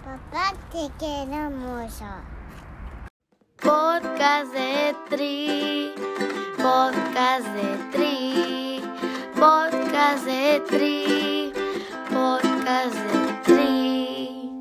Papá, te quiero mucho. Podcast de Tri, podcast de Tri, podcast de Tri, podcast de Tri.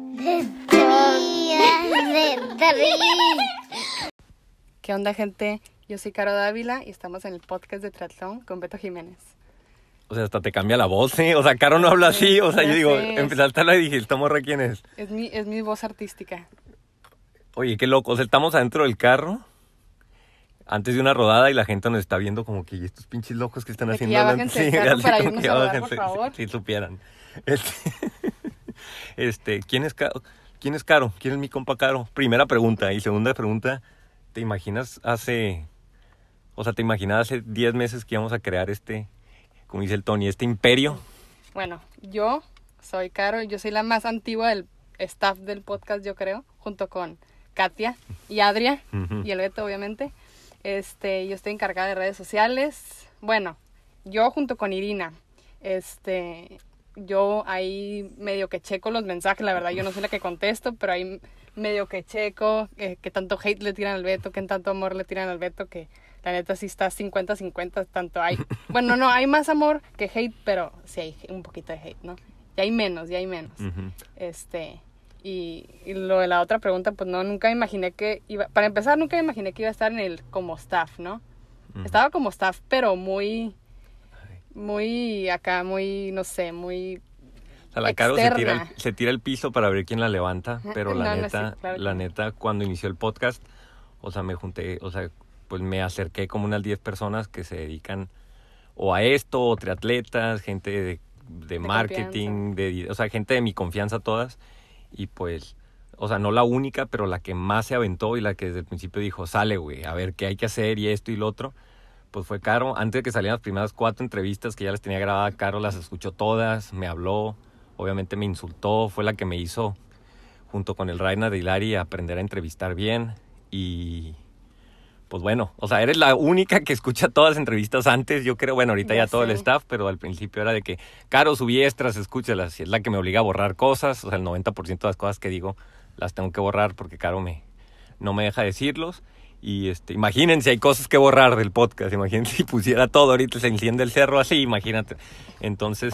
De Tri. ¿Qué onda, gente? Yo soy Caro Dávila y estamos en el podcast de Triatlón con Beto Jiménez. O sea, hasta te cambia la voz, ¿eh? O sea, Caro no habla así. O sea, yo digo, sé. empezaste a hablar y dije, ¿esta morra quién es? Es mi voz artística. Oye, qué loco. O sea, estamos adentro del carro antes de una rodada y la gente nos está viendo como que, ¿y estos pinches locos que están De que haciendo? ya bájense del carro así para como irnos que a ya rodar, bájense, por favor. Si supieran. ¿Quién es Caro? ¿Quién es Caro? ¿Quién es mi compa Caro? Primera pregunta. Y segunda pregunta, ¿te imaginas hace 10 meses que íbamos a crear como dice el Tony, este imperio? Bueno, yo soy Caro, yo soy la más antigua del staff del podcast, yo creo, junto con Katia y Adria y el Beto, obviamente. Yo estoy encargada de redes sociales. Bueno, yo junto con Irina. Yo ahí medio que checo los mensajes, la verdad yo no soy la que contesto, pero ahí medio que checo que tanto hate le tiran al Beto, que tanto amor le tiran al Beto, que la neta sí está 50-50, tanto hay. Bueno, no, hay más amor que hate, pero sí hay un poquito de hate, ¿no? Ya hay menos. Uh-huh. Y lo de la otra pregunta, pues no, nunca me imaginé que iba, para empezar, nunca me imaginé que iba a estar como staff, ¿no? Uh-huh. Estaba como staff, pero muy acá, no sé, muy O sea, la Caro se tira el piso para ver quién la levanta, pero la neta, cuando inició el podcast, o sea, me junté, o sea, pues me acerqué como unas 10 personas que se dedican o a esto, o triatletas, gente de marketing, o sea, gente de mi confianza todas, y pues, o sea, no la única, pero la que más se aventó y la que desde el principio dijo, sale, güey, a ver qué hay que hacer y esto y lo otro, pues fue Caro. Antes de que salieran las primeras 4 entrevistas que ya las tenía grabadas, Caro las escuchó todas, me habló, obviamente me insultó, fue la que me hizo, junto con el Rainer de Hilari, aprender a entrevistar bien. Y pues bueno, o sea, eres la única que escucha todas las entrevistas antes, yo creo. Bueno, ahorita ya todo el staff, pero al principio era de que, Caro, subí extras, escúchalas. Y es la que me obliga a borrar cosas, o sea, el 90% de las cosas que digo las tengo que borrar porque Caro no me deja decirlos. Y imagínense, hay cosas que borrar del podcast. Imagínense si pusiera todo, ahorita se enciende el cerro así, imagínate. Entonces,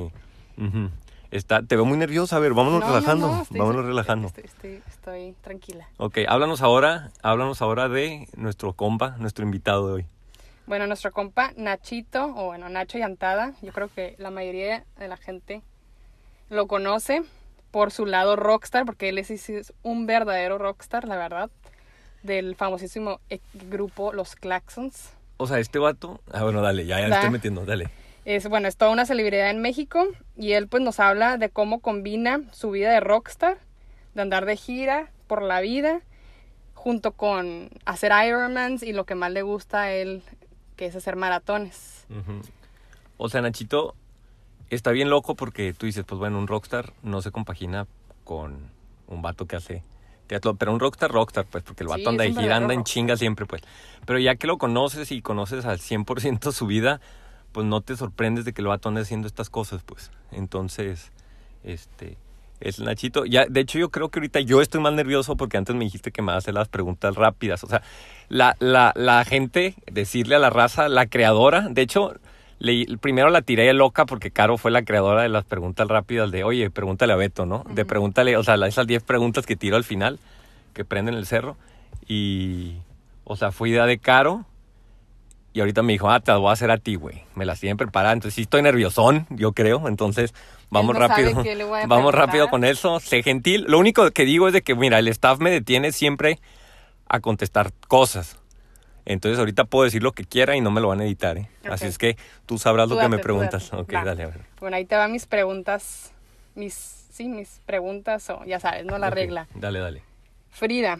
te veo muy nerviosa. A ver, vámonos relajando. Vámonos relajando. Estoy tranquila. Ok, háblanos ahora de nuestro compa, nuestro invitado de hoy. Bueno, nuestro compa Nachito, o bueno, Nacho Llantada, yo creo que la mayoría de la gente lo conoce por su lado rockstar, porque él es un verdadero rockstar, la verdad, del famosísimo grupo Los Claxons. O sea, este vato... bueno, dale, ya estoy metiendo, dale. Es toda una celebridad en México y él pues nos habla de cómo combina su vida de rockstar, de andar de gira por la vida, junto con hacer Ironmans y lo que más le gusta a él, que es hacer maratones. Uh-huh. O sea, Nachito está bien loco porque tú dices, pues bueno, un rockstar no se compagina con un vato que hace teatro, pero un rockstar, pues, porque el vato anda de gira, anda en chinga siempre, pues. Pero ya que lo conoces y conoces al 100% su vida, pues no te sorprendes de que el vato ande haciendo estas cosas, pues. Entonces, es Nachito. Ya, de hecho, yo creo que ahorita yo estoy más nervioso porque antes me dijiste que me vas a hacer las preguntas rápidas. O sea, la gente, decirle a la raza, la creadora, de hecho, primero la tiré loca porque Caro fue la creadora de las preguntas rápidas de, oye, pregúntale a Beto, ¿no? Uh-huh. De pregúntale, o sea, esas 10 preguntas que tiro al final, que prenden el cerro. Y, o sea, fue idea de Caro. Y ahorita me dijo, te las voy a hacer a ti, güey. Me las tienen preparadas. Entonces sí estoy nerviosón, yo creo. Entonces vamos rápido. Vamos rápido con eso. Sé gentil. Lo único que digo es de que, mira, el staff me detiene siempre a contestar cosas. Entonces ahorita puedo decir lo que quiera y no me lo van a editar, ¿eh? Okay. Así es que tú sabrás lo que me preguntas. Ok, dale, a ver. Bueno, ahí te van mis preguntas. Mis preguntas, o ya sabes, ¿no? La regla. Dale. Frida.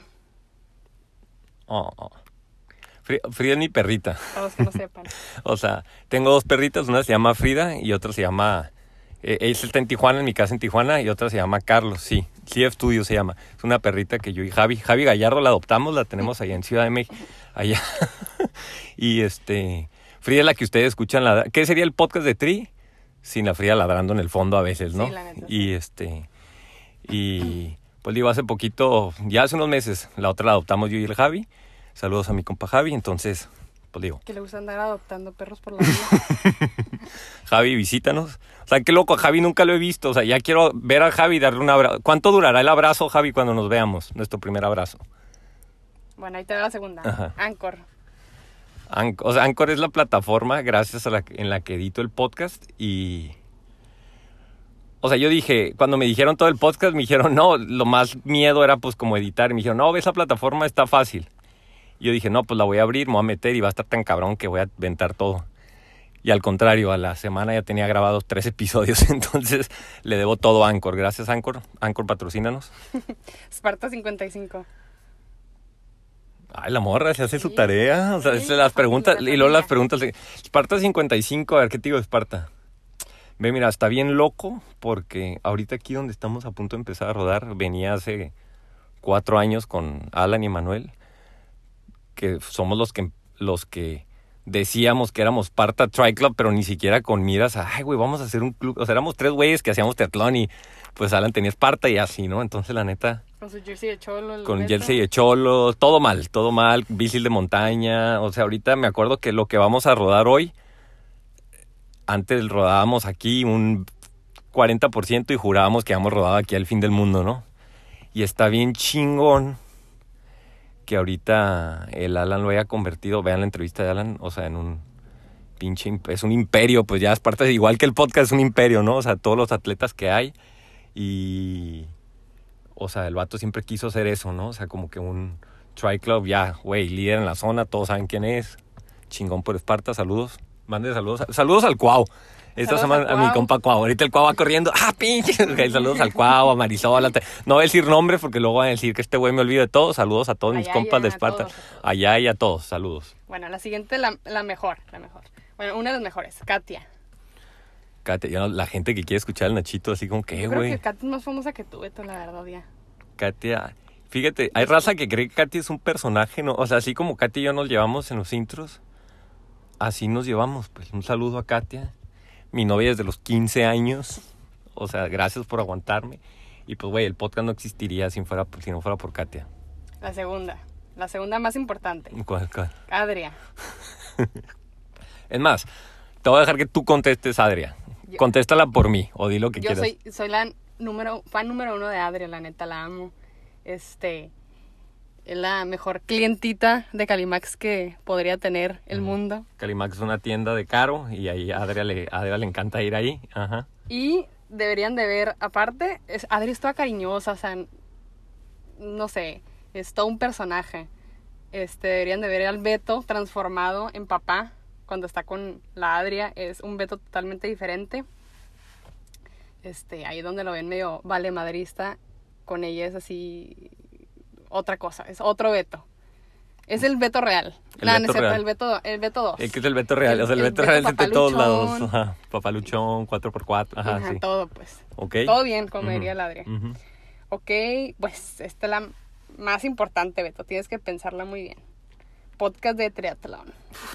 Frida es mi perrita. Para los que no sepan. O sea, tengo 2 perritas, una se llama Frida y otra se llama... ella está en Tijuana, en mi casa en Tijuana, y otra se llama Carlos, sí. CF Studio se llama. Es una perrita que yo y Javi Gallardo la adoptamos, la tenemos allá en Ciudad de México, allá. Y Frida es la que ustedes escuchan. ¿Qué sería el podcast de Tri? Sin la Frida ladrando en el fondo a veces, ¿no? Sí, la neta. Y Pues digo, hace poquito, ya hace unos meses, la otra la adoptamos yo y el Javi. Saludos a mi compa Javi, entonces, pues digo. Que le gusta andar adoptando perros por la vida. Javi, visítanos. O sea, qué loco, a Javi nunca lo he visto. O sea, ya quiero ver a Javi y darle un abrazo. ¿Cuánto durará el abrazo, Javi, cuando nos veamos? Nuestro primer abrazo. Bueno, ahí te va la segunda. Ajá. Anchor. O sea, Anchor es la plataforma gracias a en la que edito el podcast y... O sea, yo dije, cuando me dijeron todo el podcast, me dijeron, no, lo más miedo era pues como editar. Y me dijeron, no, esa plataforma está fácil. Y yo dije, no, pues la voy a abrir, me voy a meter y va a estar tan cabrón que voy a aventar todo. Y al contrario, a la semana ya tenía grabados 3 episodios, entonces le debo todo a Anchor. Gracias, Anchor. Anchor, patrocínanos. Sparta 55. Ay, la morra se hace su tarea. O sea, Sí, las preguntas, familia, y luego las familia. preguntas. Sparta 55, a ver, ¿qué te digo de Sparta? Ve, mira, está bien loco porque ahorita aquí donde estamos a punto de empezar a rodar, venía hace 4 años con Alan y Manuel, que somos los que decíamos que éramos Sparta Tri Club, pero ni siquiera con miras a, ay, güey, vamos a hacer un club. O sea, éramos 3 güeyes que hacíamos triatlón y pues Alan tenía Sparta y así, ¿no? Entonces, la neta, Con su jersey de cholo. el con Beto. jersey de cholo, todo mal, bicis de montaña. O sea, ahorita me acuerdo que lo que vamos a rodar hoy, antes rodábamos aquí un 40% y jurábamos que habíamos rodado aquí al fin del mundo, ¿no? Y está bien chingón que ahorita el Alan lo haya convertido, vean la entrevista de Alan, o sea, en un pinche, es un imperio, pues ya es parte, igual que el podcast es un imperio, ¿no? O sea, todos los atletas que hay y, o sea, el vato siempre quiso hacer eso, ¿no? O sea, como que un Tri Club, ya, güey, líder en la zona, todos saben quién es, chingón por Esparta, saludos, mande saludos al Cuau. Esta Saludos semana al a mi Cuau. compa Cuau. Ahorita el Cuau va corriendo. ¡Ah, pinche! Ok, saludos al Cuau, a Marisol. No voy a decir nombres porque luego van a decir que este güey me olvido de todos. Saludos a todos mis Allá, compas de a Esparta. todos, a todos. Allá y a todos. Saludos. Bueno, la siguiente, la mejor. Bueno, una de las mejores. Katia. Katia, la gente que quiere escuchar al Nachito así como que, Yo creo güey. que Katia es más famosa que tú, Beto, la verdad, ya. Katia. Fíjate, hay raza que cree que Katia es un personaje, ¿no? O sea, así como Katia y yo nos llevamos en los intros, así nos llevamos. Pues un saludo a Katia. Mi novia desde los 15 años. O sea, gracias por aguantarme. Y pues, güey, el podcast no existiría si no fuera por Katia. La segunda más importante. ¿Cuál? Adria. Es más, te voy a dejar que tú contestes, Adria. Contéstala por mí, o di lo que Yo quieras. soy la fan número 1 de Adria, la neta, la amo. Es la mejor clientita de Calimax que podría tener el mundo. Calimax es una tienda de Caro y ahí a Adria le encanta ir ahí. Ajá. Y deberían de ver, aparte, Adri es toda cariñosa, o sea, no sé, es todo un personaje. Deberían de ver al Beto transformado en papá cuando está con la Adria. Es un Beto totalmente diferente. Ahí donde lo ven medio valemadrista, con ella es así otra cosa, es otro Beto. Es el Beto real. El No, Beto no es cierto, real. el Beto 2. El que es el Beto real, o sea, el Beto real es de todos lados. Ajá. Papaluchón, 4x4, ajá, Ajá, sí. todo pues. Ok. Todo bien, como Ujú, diría la Adria. ujú. Ok, pues esta es la más importante, Beto. Tienes que pensarla muy bien. Podcast de triatlón.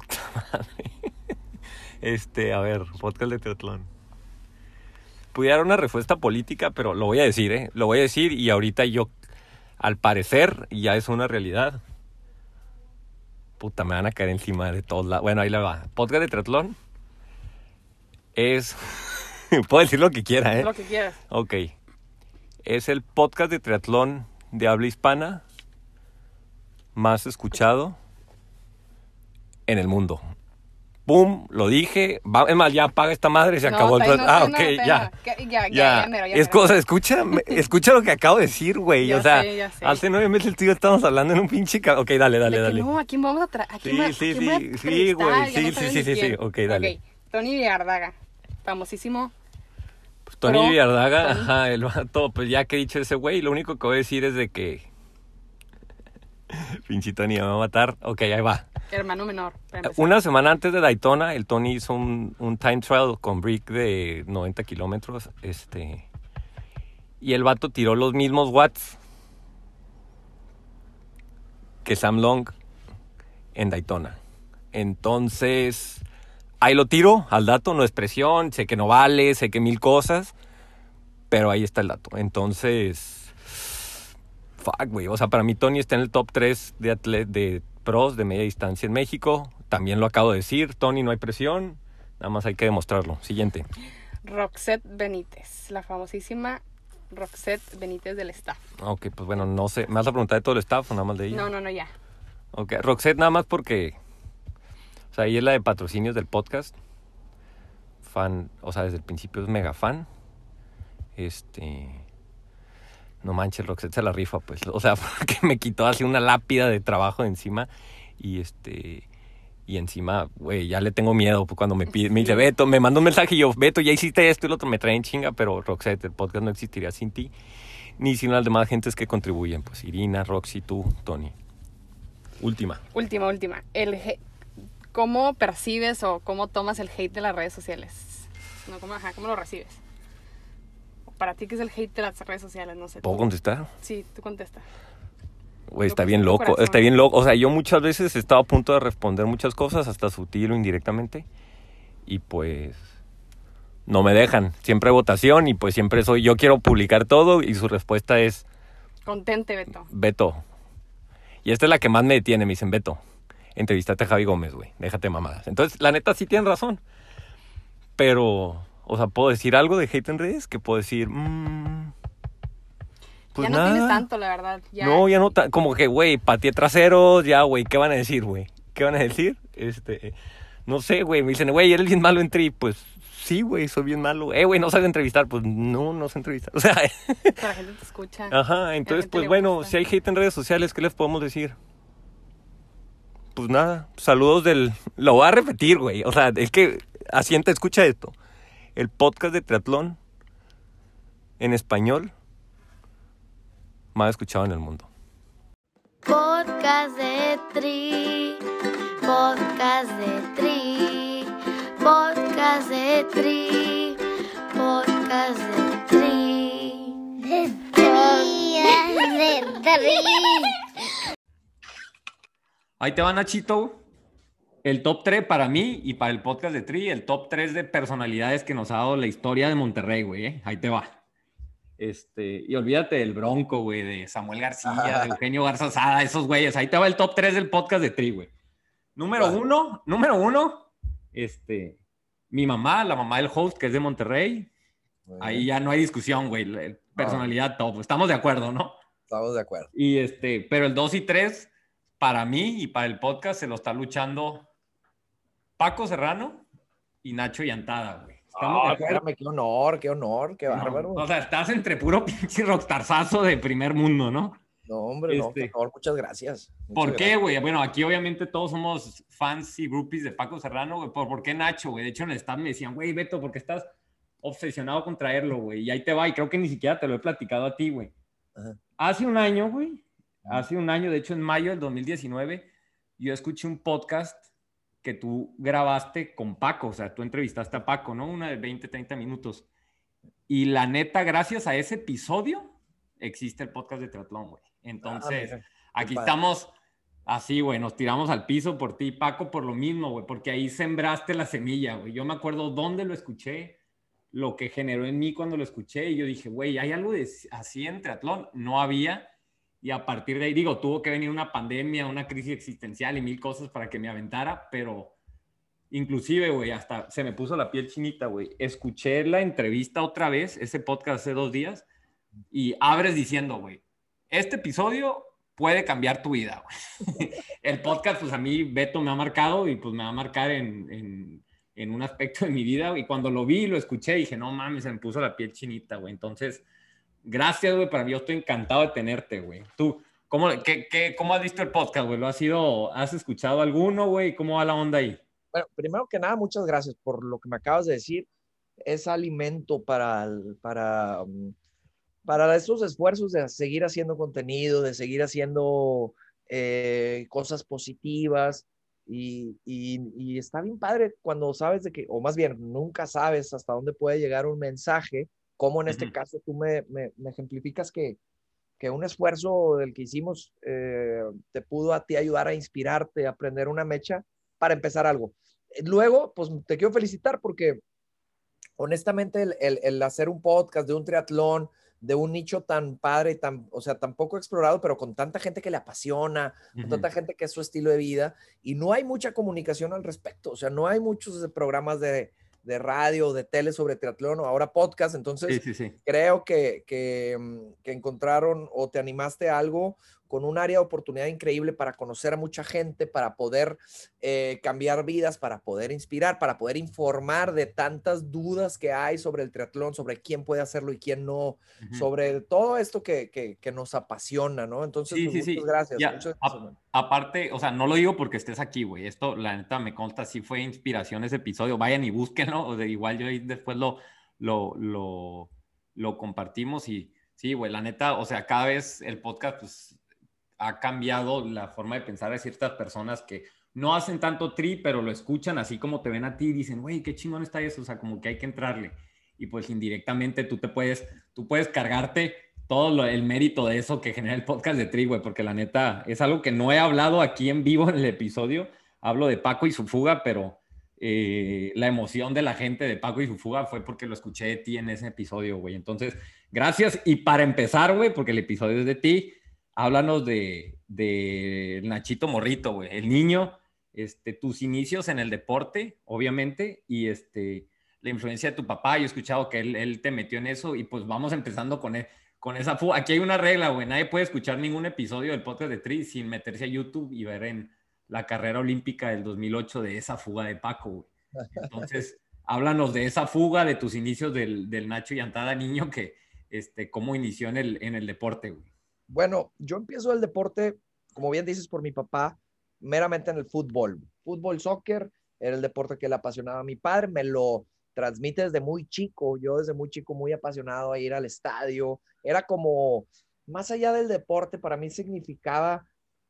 A ver, podcast de triatlón. Pudiera dar una respuesta política, pero lo voy a decir, ¿eh? Lo voy a decir y ahorita yo, al parecer, ya es una realidad. Puta, me van a caer encima de todos lados. Bueno, ahí la va. Podcast de triatlón es... Puedo decir lo que quiera, ¿eh? Lo que quieras. Ok. Es el podcast de triatlón de habla hispana más escuchado en el mundo. ¡Pum! Lo dije. Es más, ya apaga esta madre y se acabó el todavía podcast. Ok, ya. Ya, mero. Es cosa, escucha lo que acabo de decir, güey. Ya O sea, sé, ya sé. hace 9 meses tú y yo estábamos hablando en un pinche... Ok, dale. De que no, ¿a quién vamos a traer? Sí, güey. Sí. Ok, dale. Ok, Tony Villardaga. Famosísimo. Pues Tony Pro- Villardaga, Tony. ajá, el vato, pues ya que he dicho ese güey, lo único que voy a decir es de que... Pinche Tony me va a matar. Ok, ahí va. Hermano menor. para empezar. Una semana antes de Daytona, el Tony hizo un time trial con Brick de 90 kilómetros. Y el vato tiró los mismos watts que Sam Long en Daytona. Entonces, ahí lo tiro al dato, no es presión, sé que no vale, sé que 1000 cosas, pero ahí está el dato. Entonces, Fuck, güey. O sea, para mí Tony está en el top 3 de pros de media distancia en México. También lo acabo de decir. Tony, no hay presión. Nada más hay que demostrarlo. Siguiente. Roxette Benítez, la famosísima Roxette Benítez del staff. Ok, pues bueno, no sé. ¿Me vas a preguntar de todo el staff o nada más de ella? No, ya. Ok, Roxette nada más porque... O sea, ella es la de patrocinios del podcast. Fan, o sea, desde el principio es mega fan. No manches, Roxette se la rifa, pues. O sea, porque me quitó así una lápida de trabajo de encima. Y y encima, güey, ya le tengo miedo. Pues cuando me pide, me dice, Beto, me manda un mensaje y yo, Beto, ya hiciste esto y lo otro, me trae en chinga. Pero Roxette, el podcast no existiría sin ti. Ni sin las demás gentes que contribuyen. Pues Irina, Roxy, tú, Tony. Última. ¿Cómo percibes o cómo tomas el hate de las redes sociales? No, ¿cómo lo recibes? Para ti, ¿qué es el hate de las redes sociales? No sé. ¿Puedo contestar? Sí, tú contesta. Güey, está bien loco, está bien loco. O sea, yo muchas veces he estado a punto de responder muchas cosas, hasta sutil o indirectamente. Y pues no me dejan. Siempre hay votación y pues siempre yo quiero publicar todo y su respuesta es... Contente, Beto. Beto. Y esta es la que más me detiene. Me dicen, Beto, entrevístate a Javi Gómez, güey. Déjate mamadas. Entonces, la neta sí tienen razón. Pero... O sea, ¿puedo decir algo de hate en redes? ¿Qué puedo decir? Pues ya no nada. tienes tanto, la verdad. No, ya no. Como que, güey, pateé traseros. Ya, güey, ¿qué van a decir, güey? ¿Qué van a decir? No sé, güey. Me dicen, güey, eres bien malo en tri. Pues sí, güey, soy bien malo. Güey, ¿no sabes entrevistar? Pues no sé entrevistar. O sea... Pero la gente te escucha. Ajá, entonces, pues bueno, si hay hate en redes sociales, ¿qué les podemos decir? Pues nada, saludos Lo voy a repetir, güey. O sea, es que... Asienta, escucha esto. El podcast de triatlón en español más escuchado en el mundo. Podcast de Tri, podcast de Tri, podcast de Tri, podcast de Tri. De Tri. Ahí te va, Nachito. El top 3 para mí y para el podcast de Tri, el top 3 de personalidades que nos ha dado la historia de Monterrey, güey. Ahí te va. Y olvídate del Bronco, güey, de Samuel García, de Eugenio Garza Sada, esos güeyes. Ahí te va el top 3 del podcast de Tri, güey. Número uno, mi mamá, la mamá del host, que es de Monterrey. Ahí ya no hay discusión, güey. Personalidad top. Estamos de acuerdo, ¿no? Estamos de acuerdo. Pero el 2 y 3, para mí y para el podcast, se lo está luchando Paco Serrano y Nacho Llantada, güey. Espérame, qué honor, qué bárbaro. O sea, estás entre puro pinche rockstarzazo de primer mundo, ¿no? No, hombre, no, por favor, muchas gracias. ¿Por qué, güey? Bueno, aquí obviamente todos somos fans y groupies de Paco Serrano, güey. ¿Por qué Nacho, güey? De hecho, en el staff me decían, güey, Beto, ¿por qué estás obsesionado con traerlo, güey? Y ahí te va, y creo que ni siquiera te lo he platicado a ti, güey. Hace un año, güey, de hecho en mayo del 2019, yo escuché un podcast que tú grabaste con Paco, o sea, tú entrevistaste a Paco, ¿no? Una de 20, 30 minutos. Y la neta, gracias a ese episodio, existe el podcast de triatlón, güey. Entonces, aquí estamos así, güey, nos tiramos al piso por ti, Paco, por lo mismo, güey, porque ahí sembraste la semilla, güey. Yo me acuerdo dónde lo escuché, lo que generó en mí cuando lo escuché, y yo dije, güey, ¿hay algo así en triatlón? No había. Y a partir de ahí, tuvo que venir una pandemia, una crisis existencial y mil cosas para que me aventara, pero inclusive, güey, hasta se me puso la piel chinita, güey. Escuché la entrevista otra vez, ese podcast hace 2 días, y abres diciendo, güey, este episodio puede cambiar tu vida, güey. El podcast, pues a mí, Beto, me ha marcado y pues me va a marcar en un aspecto de mi vida. Y cuando lo vi y lo escuché, dije, no mames, se me puso la piel chinita, güey. Entonces... Gracias, güey, para mí yo estoy encantado de tenerte, güey. Tú, ¿cómo has visto el podcast, güey? ¿Has escuchado alguno, güey? ¿Cómo va la onda ahí? Bueno, primero que nada, muchas gracias por lo que me acabas de decir. Es alimento para estos esfuerzos de seguir haciendo contenido, de seguir haciendo cosas positivas. Y está bien padre cuando sabes de que, o más bien, nunca sabes hasta dónde puede llegar un mensaje. Como en este caso tú me ejemplificas que un esfuerzo del que hicimos te pudo a ti ayudar a inspirarte, a aprender una mecha para empezar algo. Luego, pues te quiero felicitar porque honestamente el hacer un podcast de un triatlón, de un nicho tan padre, o sea, tan poco explorado, pero con tanta gente que le apasiona, con tanta gente que es su estilo de vida, y no hay mucha comunicación al respecto, o sea, no hay muchos programas de radio, de tele sobre triatlón, o ahora podcast, entonces creo que encontraron o te animaste a algo con un área de oportunidad increíble para conocer a mucha gente, para poder cambiar vidas, para poder inspirar, para poder informar de tantas dudas que hay sobre el triatlón, sobre quién puede hacerlo y quién no, sobre todo esto que nos apasiona, ¿no? Entonces, pues, muchas gracias. Ya, muchas gracias. Aparte, o sea, no lo digo porque estés aquí, güey. Esto, la neta, me consta, sí fue inspiración ese episodio. Vayan y búsquenlo. O sea, igual yo ahí después lo compartimos y sí, güey, la neta, o sea, cada vez el podcast, pues, ha cambiado la forma de pensar de ciertas personas que no hacen tanto tri, pero lo escuchan así como te ven a ti y dicen, güey, qué chingón está eso, o sea, como que hay que entrarle. Y pues indirectamente tú puedes cargarte todo el mérito de eso que genera el podcast de tri, güey, porque la neta es algo que no he hablado aquí en vivo en el episodio. Hablo de Paco y su fuga, pero la emoción de la gente de Paco y su fuga fue porque lo escuché de ti en ese episodio, güey. Entonces, gracias. Y para empezar, güey, porque el episodio es de ti, háblanos de Nachito Morrito, güey, el niño, tus inicios en el deporte, obviamente, y la influencia de tu papá. Yo he escuchado que él te metió en eso y pues vamos empezando con esa fuga. Aquí hay una regla, güey, nadie puede escuchar ningún episodio del podcast de Tri sin meterse a YouTube y ver en la carrera olímpica del 2008 de esa fuga de Paco, güey. Entonces, háblanos de esa fuga, de tus inicios del Nacho Llantada niño, que cómo inició en el deporte, güey. Bueno, yo empiezo el deporte, como bien dices, por mi papá, meramente en el fútbol. Fútbol, soccer, era el deporte que le apasionaba a mi padre, me lo transmite desde muy chico. Yo desde muy chico muy apasionado a ir al estadio. Era como, más allá del deporte, para mí significaba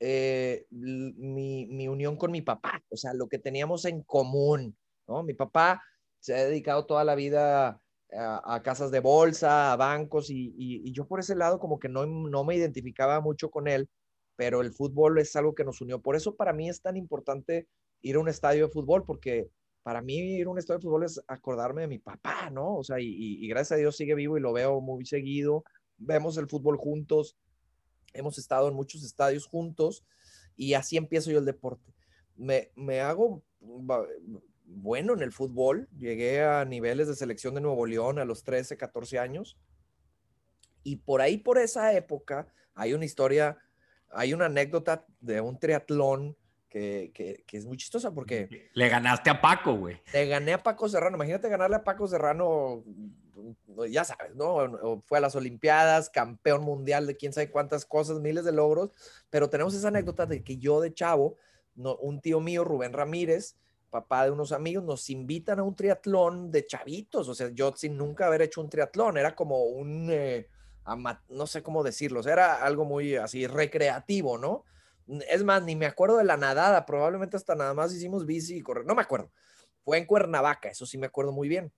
mi unión con mi papá, o sea, lo que teníamos en común, ¿no? Mi papá se ha dedicado toda la vida a casas de bolsa, a bancos, y yo por ese lado como que no me identificaba mucho con él, pero el fútbol es algo que nos unió. Por eso para mí es tan importante ir a un estadio de fútbol, porque para mí ir a un estadio de fútbol es acordarme de mi papá, ¿no? O sea, y gracias a Dios sigue vivo y lo veo muy seguido. Vemos el fútbol juntos, hemos estado en muchos estadios juntos y así empiezo yo el deporte. Me hago bueno en el fútbol, llegué a niveles de selección de Nuevo León a los 13, 14 años y por ahí, por esa época, hay una historia, hay una anécdota de un triatlón que es muy chistosa porque... Le ganaste a Paco, güey. Le gané a Paco Serrano. Imagínate ganarle a Paco Serrano, ya sabes, ¿no? Fue a las Olimpiadas, campeón mundial de quién sabe cuántas cosas, miles de logros, pero tenemos esa anécdota de que yo de chavo, un tío mío, Rubén Ramírez, papá de unos amigos, nos invitan a un triatlón de chavitos. O sea, yo sin nunca haber hecho un triatlón, era como un, no sé cómo decirlo, o sea, era algo muy así recreativo, ¿no? Es más, ni me acuerdo de la nadada, probablemente hasta nada más hicimos bici y correr, no me acuerdo. Fue en Cuernavaca, eso sí me acuerdo muy bien.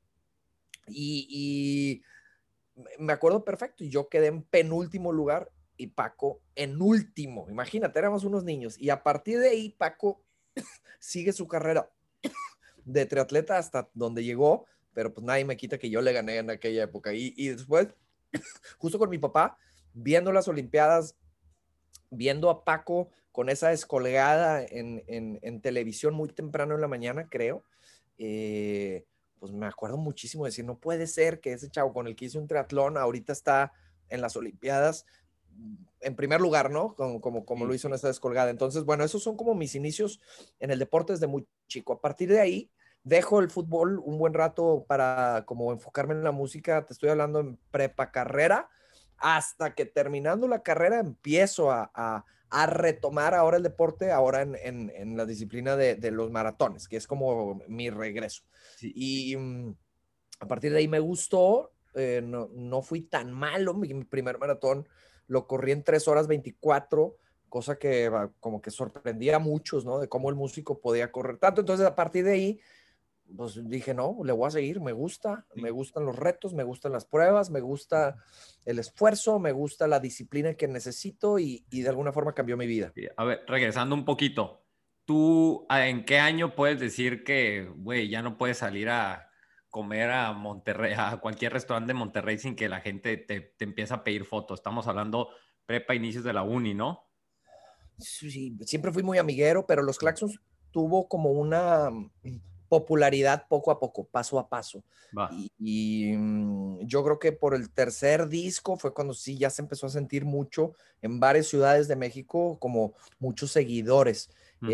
Y me acuerdo perfecto, y yo quedé en penúltimo lugar y Paco en último. Imagínate, éramos unos niños. Y a partir de ahí, Paco sigue su carrera de triatleta hasta donde llegó, pero pues nadie me quita que yo le gané en aquella época. Y después, justo con mi papá, viendo las Olimpiadas, viendo a Paco con esa descolgada en televisión muy temprano en la mañana, creo, pues me acuerdo muchísimo de decir, no puede ser que ese chavo con el que hice un triatlón ahorita está en las Olimpiadas en primer lugar, ¿no? Como lo hizo en esa descolgada. Entonces, bueno, esos son como mis inicios en el deporte desde muy chico. A partir de ahí, dejo el fútbol un buen rato para como enfocarme en la música. Te estoy hablando en prepa carrera, hasta que terminando la carrera empiezo a retomar ahora el deporte, ahora en la disciplina de los maratones, que es como mi regreso. Sí. Y a partir de ahí me gustó, no fui tan malo, mi primer maratón lo corrí en 3 horas 24, cosa que como que sorprendía a muchos, ¿no? De cómo el músico podía correr tanto. Entonces a partir de ahí, pues dije, no, le voy a seguir, me gustan los retos, me gustan las pruebas, me gusta el esfuerzo, me gusta la disciplina que necesito y de alguna forma cambió mi vida. A ver, regresando un poquito, ¿tú en qué año puedes decir que, güey, ya no puedes salir a comer a Monterrey, a cualquier restaurante de Monterrey sin que la gente te empiece a pedir fotos? Estamos hablando prepa, inicios de la uni, ¿no? Sí, siempre fui muy amiguero, pero los Claxons tuvo como una popularidad poco a poco, paso a paso. Va. Yo creo que por el tercer disco fue cuando sí ya se empezó a sentir mucho en varias ciudades de México, como muchos seguidores.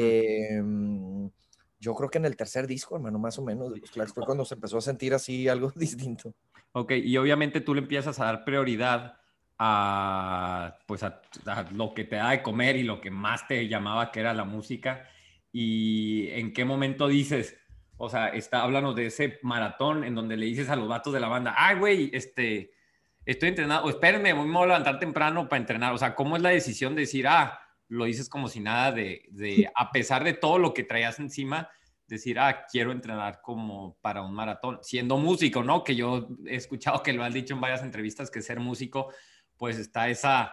Yo creo que en el tercer disco, hermano, más o menos, de los Claxons fue cuando se empezó a sentir así algo distinto. Ok, y obviamente tú le empiezas a dar prioridad a, pues a lo que te da de comer y lo que más te llamaba, que era la música. ¿Y en qué momento dices, o sea, háblanos de ese maratón en donde le dices a los vatos de la banda, ay, güey, estoy entrenando, o espérenme, me voy a levantar temprano para entrenar? O sea, ¿cómo es la decisión de decir, lo dices como si nada, a pesar de todo lo que traías encima, decir, quiero entrenar como para un maratón, siendo músico, ¿no? Que yo he escuchado que lo has dicho en varias entrevistas, que ser músico, pues está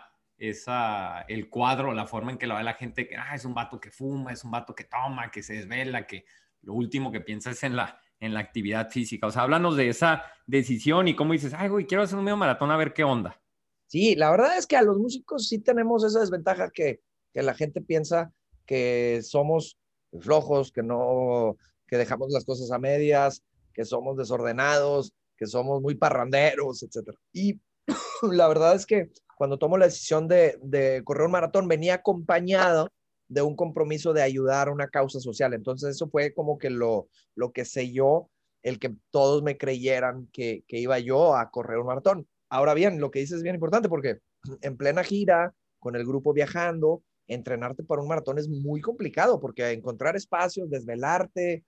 el cuadro, la forma en que lo ve la gente, que es un vato que fuma, es un vato que toma, que se desvela, que lo último que piensa es en la actividad física. O sea, háblanos de esa decisión y cómo dices, güey, quiero hacer un medio maratón a ver qué onda. Sí, la verdad es que a los músicos sí tenemos esa desventaja que la gente piensa que somos flojos, que dejamos las cosas a medias, que somos desordenados, que somos muy parranderos, etcétera. Y la verdad es que cuando tomo la decisión de correr un maratón, venía acompañado de un compromiso de ayudar a una causa social. Entonces eso fue como que lo que selló el que todos me creyeran que iba yo a correr un maratón. Ahora bien, lo que dices es bien importante porque en plena gira, con el grupo viajando, entrenarte para un maratón es muy complicado porque encontrar espacios, desvelarte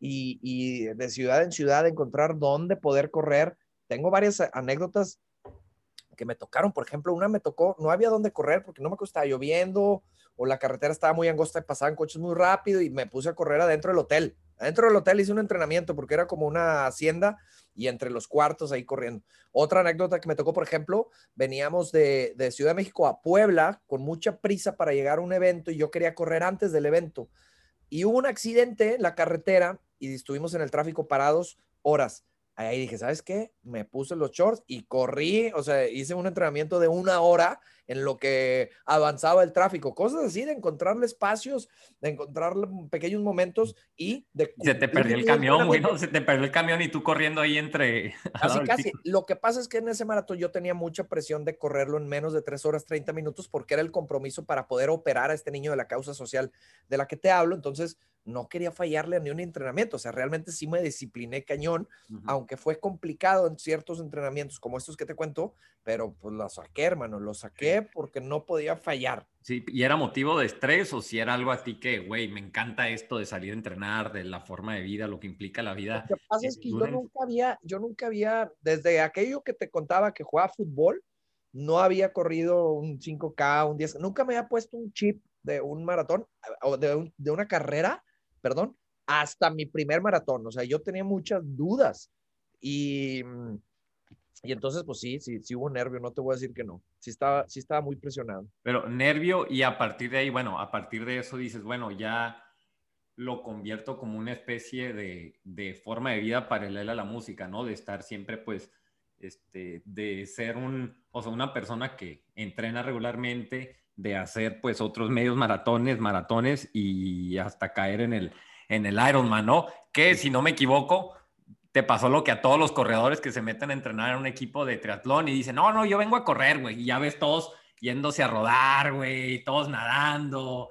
y de ciudad en ciudad encontrar dónde poder correr. Tengo varias anécdotas que me tocaron. Por ejemplo, una me tocó, no había dónde correr porque no me estaba lloviendo o la carretera estaba muy angosta y pasaban coches muy rápido y me puse a correr adentro del hotel. Adentro del hotel hice un entrenamiento porque era como una hacienda y entre los cuartos ahí corriendo. Otra anécdota que me tocó, por ejemplo, veníamos de Ciudad de México a Puebla con mucha prisa para llegar a un evento y yo quería correr antes del evento. Y hubo un accidente en la carretera y estuvimos en el tráfico parados horas. Ahí dije, ¿sabes qué? Me puse los shorts y corrí, o sea, hice un entrenamiento de 1 hora en lo que avanzaba el tráfico. Cosas así de encontrarle espacios, de encontrar pequeños momentos y de Se te perdió el camión, güey, ¿no? Se te perdió el camión y tú corriendo ahí entre... Casi. Lo que pasa es que en ese maratón yo tenía mucha presión de correrlo en menos de 3 horas 30 minutos porque era el compromiso para poder operar a este niño de la causa social de la que te hablo. Entonces no quería fallarle a ni un entrenamiento. O sea, realmente sí me discipliné cañón, aunque fue complicado en ciertos entrenamientos como estos que te cuento, pero pues lo saqué, hermano. Lo saqué porque no podía fallar. Sí, ¿y era motivo de estrés o si era algo a ti que, güey, me encanta esto de salir a entrenar, de la forma de vida, lo que implica la vida? Lo que pasa es que yo nunca había, desde aquello que te contaba que jugaba fútbol, no había corrido un 5K, un 10, nunca me había puesto un chip de un maratón o de una carrera, perdón, hasta mi primer maratón. O sea, yo tenía muchas dudas y entonces, pues sí hubo nervio, no te voy a decir que no. Sí estaba muy presionado. Pero nervio y a partir de ahí, bueno, a partir de eso dices, bueno, ya lo convierto como una especie de forma de vida paralela a la música, ¿no? De estar siempre, pues, de ser o sea, una persona que entrena regularmente, de hacer, pues, otros medios maratones y hasta caer en el Ironman, ¿no? Que, si no me equivoco, te pasó lo que a todos los corredores que se meten a entrenar en un equipo de triatlón y dicen, no, yo vengo a correr, güey, y ya ves todos yéndose a rodar, güey, todos nadando,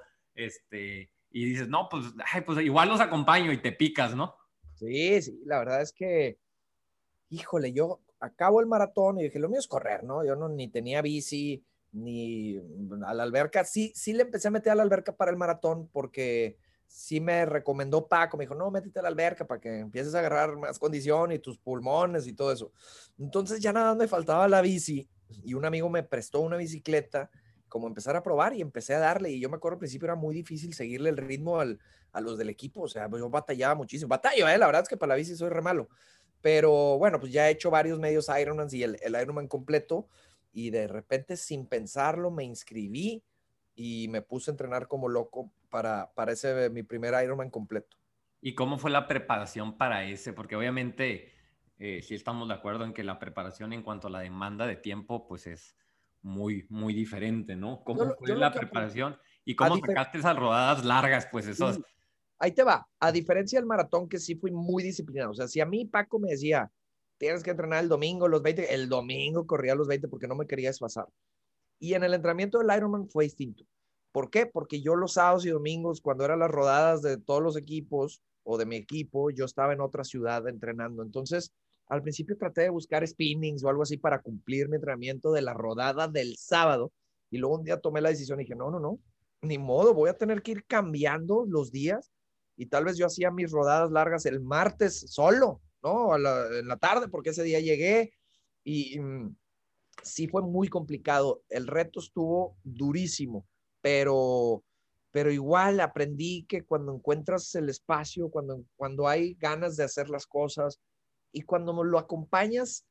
y dices, no, pues igual los acompaño y te picas, ¿no? Sí, la verdad es que, híjole, yo acabo el maratón y dije, lo mío es correr, ¿no? Yo ni tenía bici, ni a la alberca. Sí le empecé a meter a la alberca para el maratón porque sí me recomendó Paco, me dijo, no, métete a la alberca para que empieces a agarrar más condición y tus pulmones y todo eso. Entonces ya nada me faltaba la bici y un amigo me prestó una bicicleta, como empezar a probar y empecé a darle. Y yo me acuerdo al principio era muy difícil seguirle el ritmo a los del equipo, o sea, yo batallaba muchísimo. La verdad es que para la bici soy re malo. Pero bueno, pues ya he hecho varios medios Ironmans y el Ironman completo y de repente sin pensarlo me inscribí y me puse a entrenar como loco para ese mi primer Ironman completo. ¿Y cómo fue la preparación para ese? Porque obviamente sí estamos de acuerdo en que la preparación en cuanto a la demanda de tiempo, pues es muy, muy diferente, ¿no? ¿Cómo fue Yo lo la que preparación y a cómo sacaste esas rodadas largas? Pues eso sí, ahí te va. A diferencia del maratón, que sí fui muy disciplinado. O sea, si a mí Paco me decía, tienes que entrenar el domingo, los 20, el domingo corría los 20 porque no me quería desfasar. Y en el entrenamiento del Ironman fue distinto. ¿Por qué? Porque yo los sábados y domingos, cuando eran las rodadas de todos los equipos o de mi equipo, yo estaba en otra ciudad entrenando. Entonces, al principio traté de buscar spinnings o algo así para cumplir mi entrenamiento de la rodada del sábado. Y luego un día tomé la decisión y dije, no, no, no, ni modo, voy a tener que ir cambiando los días. Y tal vez yo hacía mis rodadas largas el martes solo, ¿no? En la tarde, porque ese día llegué y sí fue muy complicado. El reto estuvo durísimo, pero, pero igual aprendí que cuando encuentras el espacio, cuando hay ganas de hacer las cosas y cuando lo acompañas,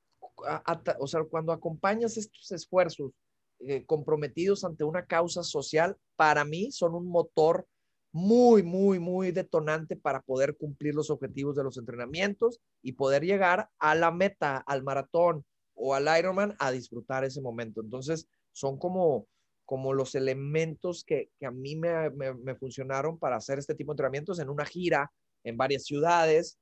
o sea, cuando acompañas estos esfuerzos comprometidos ante una causa social, para mí son un motor muy, muy, muy detonante para poder cumplir los objetivos de los entrenamientos y poder llegar a la meta, al maratón o al Ironman a disfrutar ese momento. Entonces, son como los elementos que a mí me funcionaron para hacer este tipo de entrenamientos en una gira en varias ciudades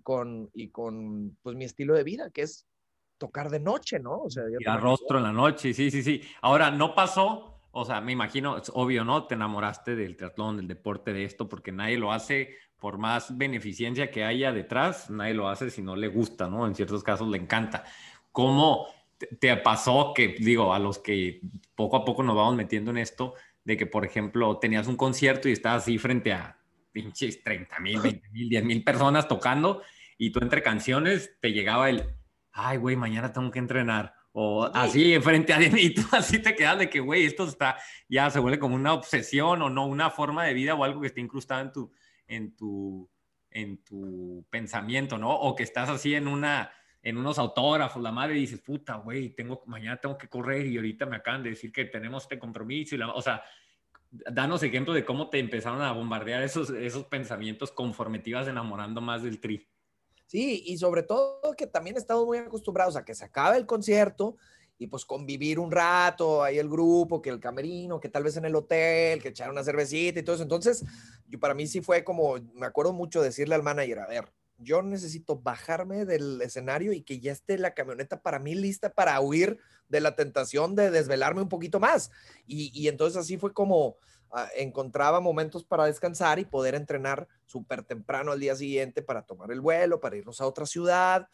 y con pues mi estilo de vida, que es tocar de noche, ¿no? O sea, ya ir te a imaginas. rostro en la noche, sí, sí, sí. Ahora, no pasó, o sea, me imagino, es obvio, ¿no? Te enamoraste del triatlón, del deporte, de esto, porque nadie lo hace por más beneficencia que haya detrás, nadie lo hace si no le gusta, ¿no? En ciertos casos le encanta. ¿Cómo te pasó que, digo, a los que poco a poco nos vamos metiendo en esto, de que, por ejemplo, tenías un concierto y estabas así frente a pinches 30,000, 20,000, 10,000 personas tocando y tú entre canciones te llegaba el ay, güey, mañana tengo que entrenar. O Sí, así, enfrente a alguien, y tú así te quedas de que, güey, esto está, ya se vuelve como una obsesión o no, una forma de vida o algo que esté incrustado en tu, en tu pensamiento, ¿no? O que estás así en unos autógrafos, la madre, y dices, puta, güey, mañana tengo que correr y ahorita me acaban de decir que tenemos este compromiso. O sea, danos ejemplo de cómo te empezaron a bombardear esos pensamientos conforme te ibas enamorando más del tri. sí, y sobre todo que también estamos muy acostumbrados a que se acabe el concierto y pues convivir un rato, ahí el grupo, que el camerino, que tal vez en el hotel, que echar una cervecita y todo eso. Entonces, para mí sí fue como, me acuerdo mucho decirle al manager, a ver, yo necesito bajarme del escenario y que ya esté la camioneta para mí lista para huir de la tentación de desvelarme un poquito más. Y entonces así fue como encontraba momentos para descansar y poder entrenar súper temprano al día siguiente para tomar el vuelo, para irnos a otra ciudad.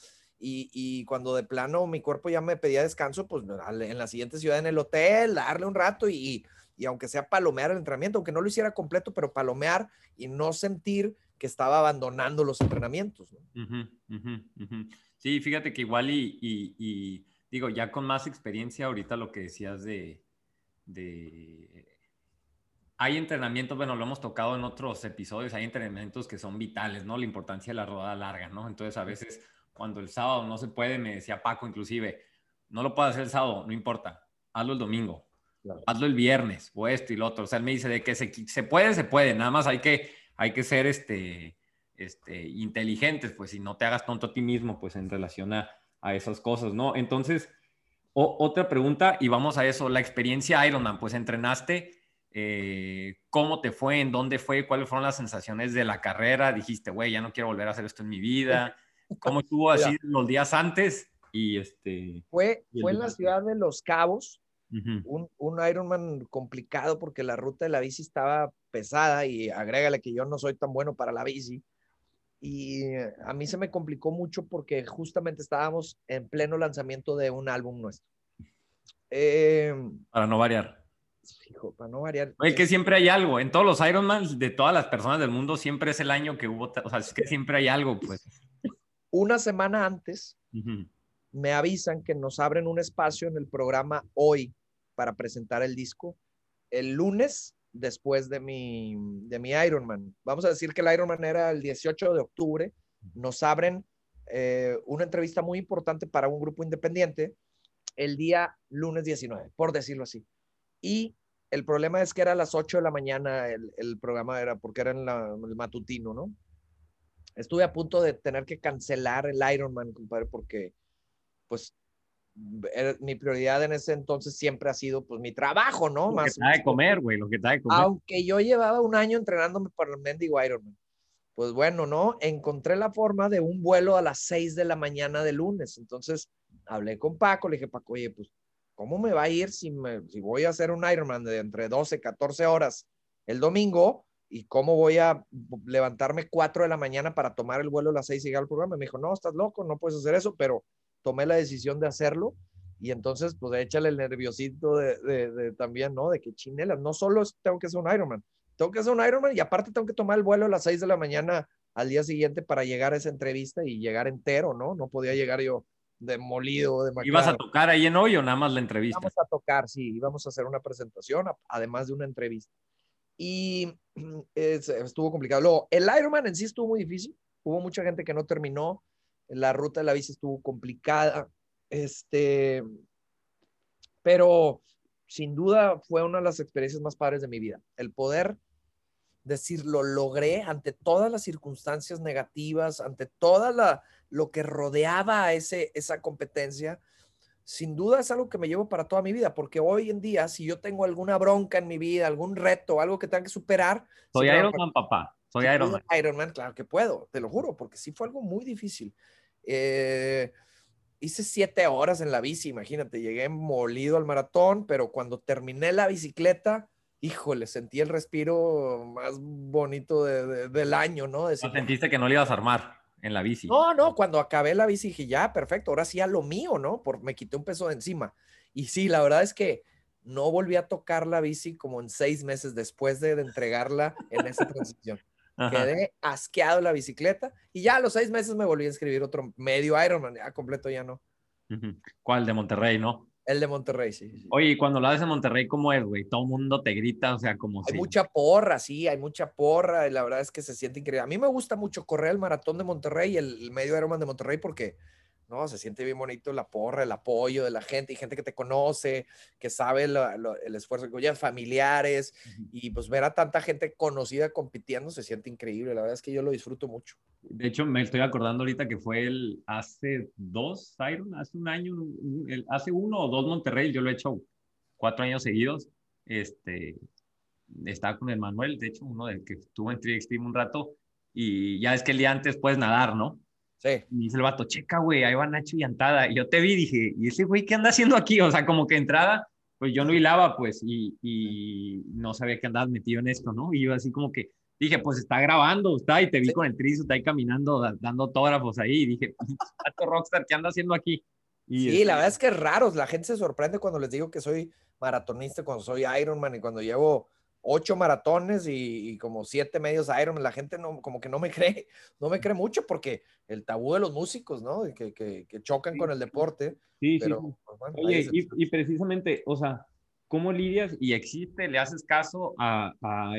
Y cuando de plano mi cuerpo ya me pedía descanso, pues en la siguiente ciudad en el hotel, darle un rato y aunque sea palomear el entrenamiento, aunque no lo hiciera completo, pero palomear y no sentir que estaba abandonando los entrenamientos, ¿no? Sí, fíjate que igual y digo, ya con más experiencia ahorita lo que decías de hay entrenamientos, bueno, lo hemos tocado en otros episodios, hay entrenamientos que son vitales, ¿no? La importancia de la rodada larga, ¿no? Entonces, a veces, cuando el sábado no se puede, me decía Paco, inclusive, no lo puedo hacer el sábado, no importa, hazlo el domingo, Claro. hazlo el viernes, o esto y lo otro. O sea, él me dice de que se puede, nada más hay que ser inteligentes, pues, y no te hagas tonto a ti mismo, pues, en relación a esas cosas, ¿no? Entonces, otra pregunta, y vamos a eso, la experiencia Ironman, pues, entrenaste. ¿Cómo te fue? ¿En dónde fue? ¿Cuáles fueron las sensaciones de la carrera? Dijiste, güey, ya no quiero volver a hacer esto en mi vida. ¿Cómo estuvo así Mira, los días antes? Y fue y el en la durante. ciudad de Los Cabos, Ujú. un Ironman complicado porque la ruta de la bici estaba pesada y agrégale que yo no soy tan bueno para la bici. Y a mí se me complicó mucho porque justamente estábamos en pleno lanzamiento de un álbum nuestro. Eh, Para no variar. Hijo, para no variar, Oye, que siempre hay algo. En todos los Ironmans de todas las personas del mundo, siempre es el año que hubo. O sea, es que siempre hay algo, pues. una semana antes Ujú. me avisan que nos abren un espacio en el programa hoy para presentar el disco el lunes después de mi Ironman. Vamos a decir que el Ironman era el 18 de octubre. Nos abren una entrevista muy importante para un grupo independiente el día lunes 19, por decirlo así. Y el problema es que era a las 8 de la mañana el programa, era porque era en el matutino, ¿no? estuve a punto de tener que cancelar el Ironman, compadre, porque pues mi prioridad en ese entonces siempre ha sido pues mi trabajo, ¿no? Lo que te da de comer, güey, lo que te da de comer. Aunque yo llevaba un año entrenándome para el mendigo Ironman. Pues bueno, ¿no? Encontré la forma de un vuelo a las 6 de la mañana de lunes. Entonces hablé con Paco, le dije, Paco, oye, pues, ¿cómo me va a ir si voy a hacer un Ironman de entre 12, 14 horas el domingo? ¿Y cómo voy a levantarme 4 de la mañana para tomar el vuelo a las 6 y llegar al programa? Me dijo, no, estás loco, no puedes hacer eso, pero tomé la decisión de hacerlo. Y entonces, pues, échale el nerviosito también, ¿no? De que chinelas, no solo tengo que hacer un Ironman, tengo que hacer un Ironman y aparte tengo que tomar el vuelo a las 6 de la mañana al día siguiente para llegar a esa entrevista y llegar entero, ¿no? No podía llegar yo demolido, demacrado. ¿Ibas a tocar ahí en hoy o nada más la entrevista? Íbamos a tocar, sí, íbamos a hacer una presentación, además de una entrevista. Y estuvo complicado. Luego, el Ironman en sí estuvo muy difícil. Hubo mucha gente que no terminó. La ruta de la bici estuvo complicada. Pero sin duda fue una de las experiencias más padres de mi vida. El poder decir, lo logré ante todas las circunstancias negativas, ante lo que rodeaba a esa competencia. Sin duda es algo que me llevo para toda mi vida, porque hoy en día, si yo tengo alguna bronca en mi vida, algún reto, algo que tenga que superar. Soy Ironman, papá. Soy Ironman. Ironman, claro que puedo, te lo juro, porque sí fue algo muy difícil. Hice 7 horas en la bici, imagínate, llegué molido al maratón, pero cuando terminé la bicicleta, híjole, sentí el respiro más bonito del año, ¿no? ¿No sentiste que no le ibas a armar en la bici? No, cuando acabé la bici dije, ya, perfecto, ahora sí a lo mío, ¿no? Me quité un peso de encima. Y sí, la verdad es que no volví a tocar la bici como en 6 meses después de entregarla en esa transición. Ajá. Quedé asqueado en la bicicleta y ya a los 6 meses me volví a inscribir otro medio Ironman, ya completo ya no. ¿Cuál? De Monterrey, ¿no? El de Monterrey, sí. Oye, y cuando lo haces en Monterrey, ¿cómo es, güey? Todo el mundo te grita, o sea, como Hay mucha porra, sí, hay mucha porra y la verdad es que se siente increíble. A mí me gusta mucho correr el maratón de Monterrey y el medio Ironman de Monterrey porque, no, se siente bien bonito la porra, el apoyo de la gente y gente que te conoce, que sabe el esfuerzo que llevan, familiares y pues ver a tanta gente conocida compitiendo se siente increíble. La verdad es que yo lo disfruto mucho. De hecho, me estoy acordando ahorita que fue hace 2 Iron, hace un año, hace 1 o 2 Monterrey, yo lo he hecho 4 años seguidos. Estaba con el Manuel, de hecho, uno del que estuvo en 3X un rato, y ya es que el día antes puedes nadar, ¿no? Sí. Y dice el vato, checa, güey, ahí va Nacho y Antada. Y yo te vi, dije, ¿y ese güey qué anda haciendo aquí? O sea, como que entrada, pues yo no hilaba, pues, y no sabía que andabas metido en esto, ¿no? Y yo así como que dije, pues está grabando, está, y te vi sí. Con el trizo, está ahí caminando, dando autógrafos ahí, y dije, pato rockstar, ¿qué anda haciendo aquí? Y sí, la verdad es que es raro, la gente se sorprende cuando les digo que soy maratonista, cuando soy Ironman y cuando llevo 8 maratones y como 7 medios Ironman, la gente no, como que no me cree mucho porque el tabú de los músicos, ¿no? Que chocan con el deporte. Sí, pero, sí. pues, bueno, oye, y precisamente, o sea, ¿cómo lidias y le haces caso a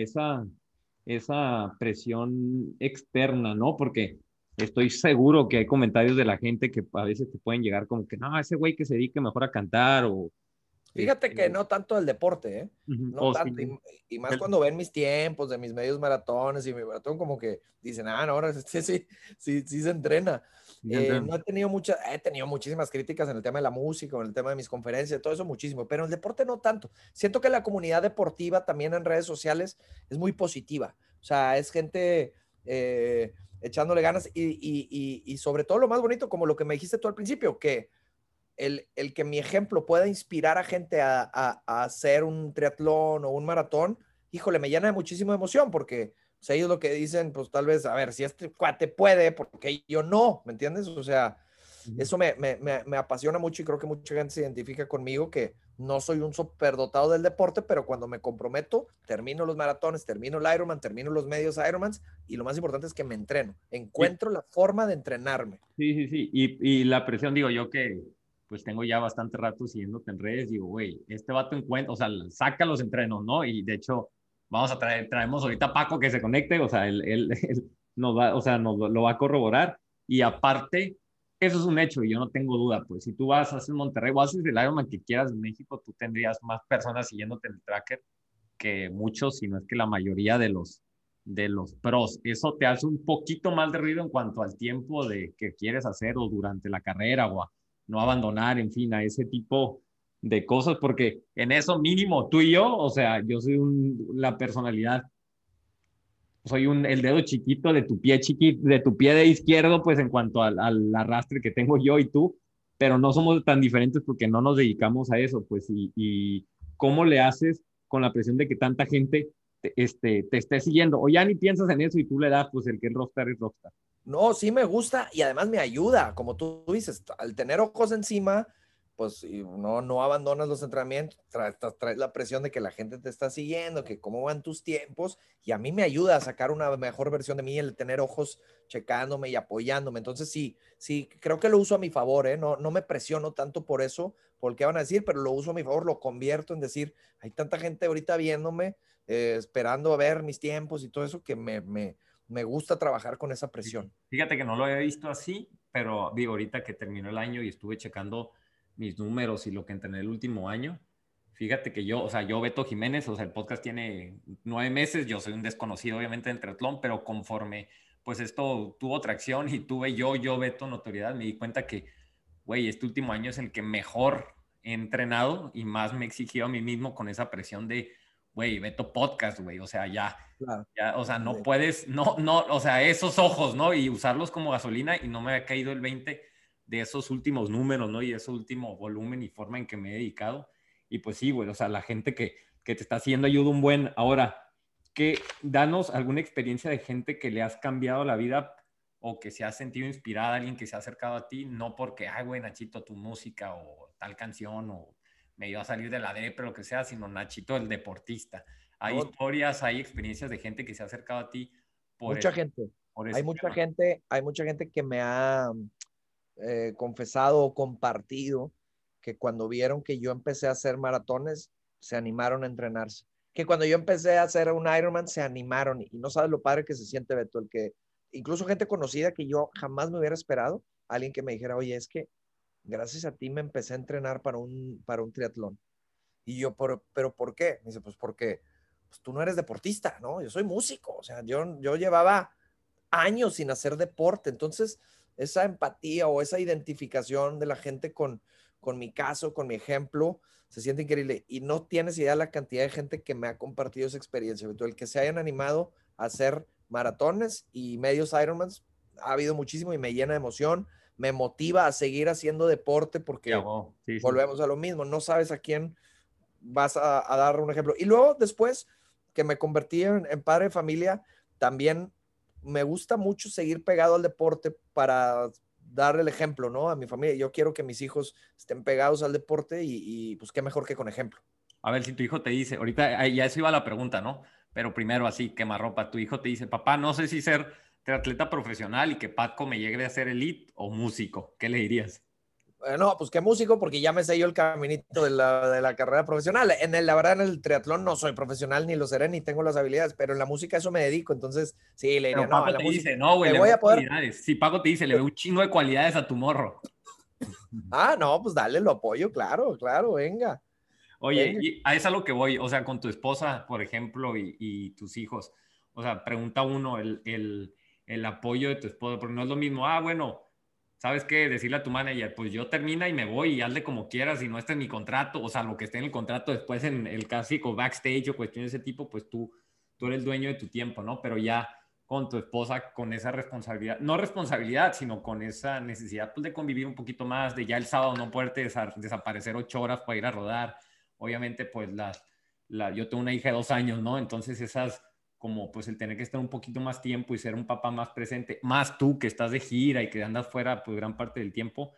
esa presión externa, ¿no? Porque estoy seguro que hay comentarios de la gente que a veces te pueden llegar como que, no, ese güey que se dedique mejor a cantar o... Fíjate que no tanto del deporte, ¿eh? No tanto, sí. y más cuando ven mis tiempos de mis medios maratones y mi maratón, como que dicen, no, ahora sí se entrena. No he tenido muchísimas críticas en el tema de la música, en el tema de mis conferencias, todo eso muchísimo, pero en el deporte no tanto. Siento que la comunidad deportiva también en redes sociales es muy positiva. O sea, es gente echándole ganas y sobre todo lo más bonito, como lo que me dijiste tú al principio, que el que mi ejemplo pueda inspirar a gente a hacer un triatlón o un maratón, híjole, me llena de muchísima emoción porque o sea, ellos lo que dicen, pues tal vez, a ver, si este cuate puede, porque yo no, ¿me entiendes? O sea, eso me apasiona mucho y creo que mucha gente se identifica conmigo que no soy un superdotado del deporte, pero cuando me comprometo, termino los maratones, termino el Ironman, termino los medios Ironmans y lo más importante es que me entreno, encuentro la forma de entrenarme. Sí. Y la presión, digo yo que pues tengo ya bastante rato siguiéndote en redes, digo, güey, este vato encuentra, o sea, saca los entrenos, ¿no? Y de hecho, traemos ahorita a Paco que se conecte, o sea, él nos va, o sea, lo va a corroborar. Y aparte, eso es un hecho, y yo no tengo duda, pues, si tú vas a hacer Monterrey o haces el Ironman que quieras en México, tú tendrías más personas siguiéndote en el tracker que muchos, si no es que la mayoría de los de los pros. Eso te hace un poquito más de ruido en cuanto al tiempo de que quieres hacerlo durante la carrera o a no abandonar, en fin, a ese tipo de cosas, porque en eso mínimo tú y yo, o sea, yo soy la personalidad, soy el dedo chiquito de tu pie chiquito, de tu pie de izquierdo, pues en cuanto al arrastre que tengo yo y tú, pero no somos tan diferentes porque no nos dedicamos a eso, pues, y cómo le haces con la presión de que tanta gente te esté siguiendo, o ya ni piensas en eso y tú le das, pues, el que es rockstar es rockstar. No, sí me gusta y además me ayuda, como tú dices, al tener ojos encima, pues no abandonas los entrenamientos, traes la presión de que la gente te está siguiendo, que cómo van tus tiempos, y a mí me ayuda a sacar una mejor versión de mí, el tener ojos checándome y apoyándome. Entonces sí, creo que lo uso a mi favor, ¿eh? No me presiono tanto por eso, por qué van a decir, pero lo uso a mi favor, lo convierto en decir, hay tanta gente ahorita viéndome, esperando a ver mis tiempos y todo eso, que me gusta trabajar con esa presión. Fíjate que no lo había visto así, pero digo, ahorita que terminó el año y estuve checando mis números y lo que entrené el último año, fíjate que yo, o sea, yo, Beto Jiménez, o sea, el podcast tiene 9 meses, yo soy un desconocido obviamente en triatlón, pero conforme pues esto tuvo tracción y tuve yo, Beto, notoriedad, me di cuenta que, güey, este último año es el que mejor he entrenado y más me he exigido a mí mismo con esa presión de, güey, Beto Podcast, güey, o sea, Claro. ya, o sea, no puedes, no, o sea, esos ojos, ¿no? Y usarlos como gasolina y no me ha caído el 20 de esos últimos números, ¿no? Y ese último volumen y forma en que me he dedicado. Y pues sí, güey, o sea, la gente que te está haciendo ayuda un buen. Ahora, danos alguna experiencia de gente que le has cambiado la vida o que se ha sentido inspirada, alguien que se ha acercado a ti, no porque, ay, güey, Nachito, tu música o tal canción o me iba a salir de la depre, lo que sea, sino Nachito, el deportista. Hay historias, hay experiencias de gente que se ha acercado a ti por mucha gente. Hay mucha gente que me ha confesado o compartido que cuando vieron que yo empecé a hacer maratones, se animaron a entrenarse. Que cuando yo empecé a hacer un Ironman, se animaron. Y no sabes lo padre que se siente, Beto, el que incluso gente conocida que yo jamás me hubiera esperado, alguien que me dijera, oye, es que gracias a ti me empecé a entrenar para un triatlón. Y yo, ¿pero por qué? Me dice, pues porque pues, tú no eres deportista, ¿no? Yo soy músico. O sea, yo llevaba años sin hacer deporte. Entonces, esa empatía o esa identificación de la gente con mi caso, con mi ejemplo, se siente increíble. Y no tienes idea de la cantidad de gente que me ha compartido esa experiencia. El que se hayan animado a hacer maratones y medios Ironmans, ha habido muchísimo y me llena de emoción. Me motiva a seguir haciendo deporte porque volvemos a lo mismo. No sabes a quién vas a dar un ejemplo. Y luego, después que me convertí en padre de familia, también me gusta mucho seguir pegado al deporte para dar el ejemplo, ¿no? A mi familia. Yo quiero que mis hijos estén pegados al deporte y pues qué mejor que con ejemplo. A ver, si tu hijo te dice, ahorita ya eso iba la pregunta, ¿no? Pero primero así, quemarropa, tu hijo te dice, papá, no sé si ser triatleta profesional y que Patco me llegue a ser elite o músico. ¿Qué le dirías? No, pues qué músico, porque ya me sé yo el caminito de la carrera profesional. La verdad, en el triatlón no soy profesional, ni lo seré, ni tengo las habilidades, pero en la música eso me dedico. Entonces, sí, le diría, no, a la te música. Dice, no, güey, le voy a poder. Si Paco te dice, le veo un chingo de cualidades a tu morro. No, pues dale, lo apoyo, claro, venga. Oye, venga. Y a eso es a lo que voy, o sea, con tu esposa, por ejemplo, y tus hijos. O sea, pregunta uno el apoyo de tu esposa, porque no es lo mismo, bueno, ¿sabes qué? Decirle a tu manager, pues yo termina y me voy y hazle como quieras y no esté en mi contrato, o sea, lo que esté en el contrato después en el clásico backstage o cuestiones de ese tipo, pues tú eres el dueño de tu tiempo, ¿no? Pero ya con tu esposa, con esa responsabilidad, no responsabilidad, sino con esa necesidad pues, de convivir un poquito más, de ya el sábado no poderte desaparecer 8 horas para ir a rodar. Obviamente, pues yo tengo una hija de 2 años, ¿no? Entonces esas como pues el tener que estar un poquito más tiempo y ser un papá más presente, más tú que estás de gira y que andas fuera pues gran parte del tiempo,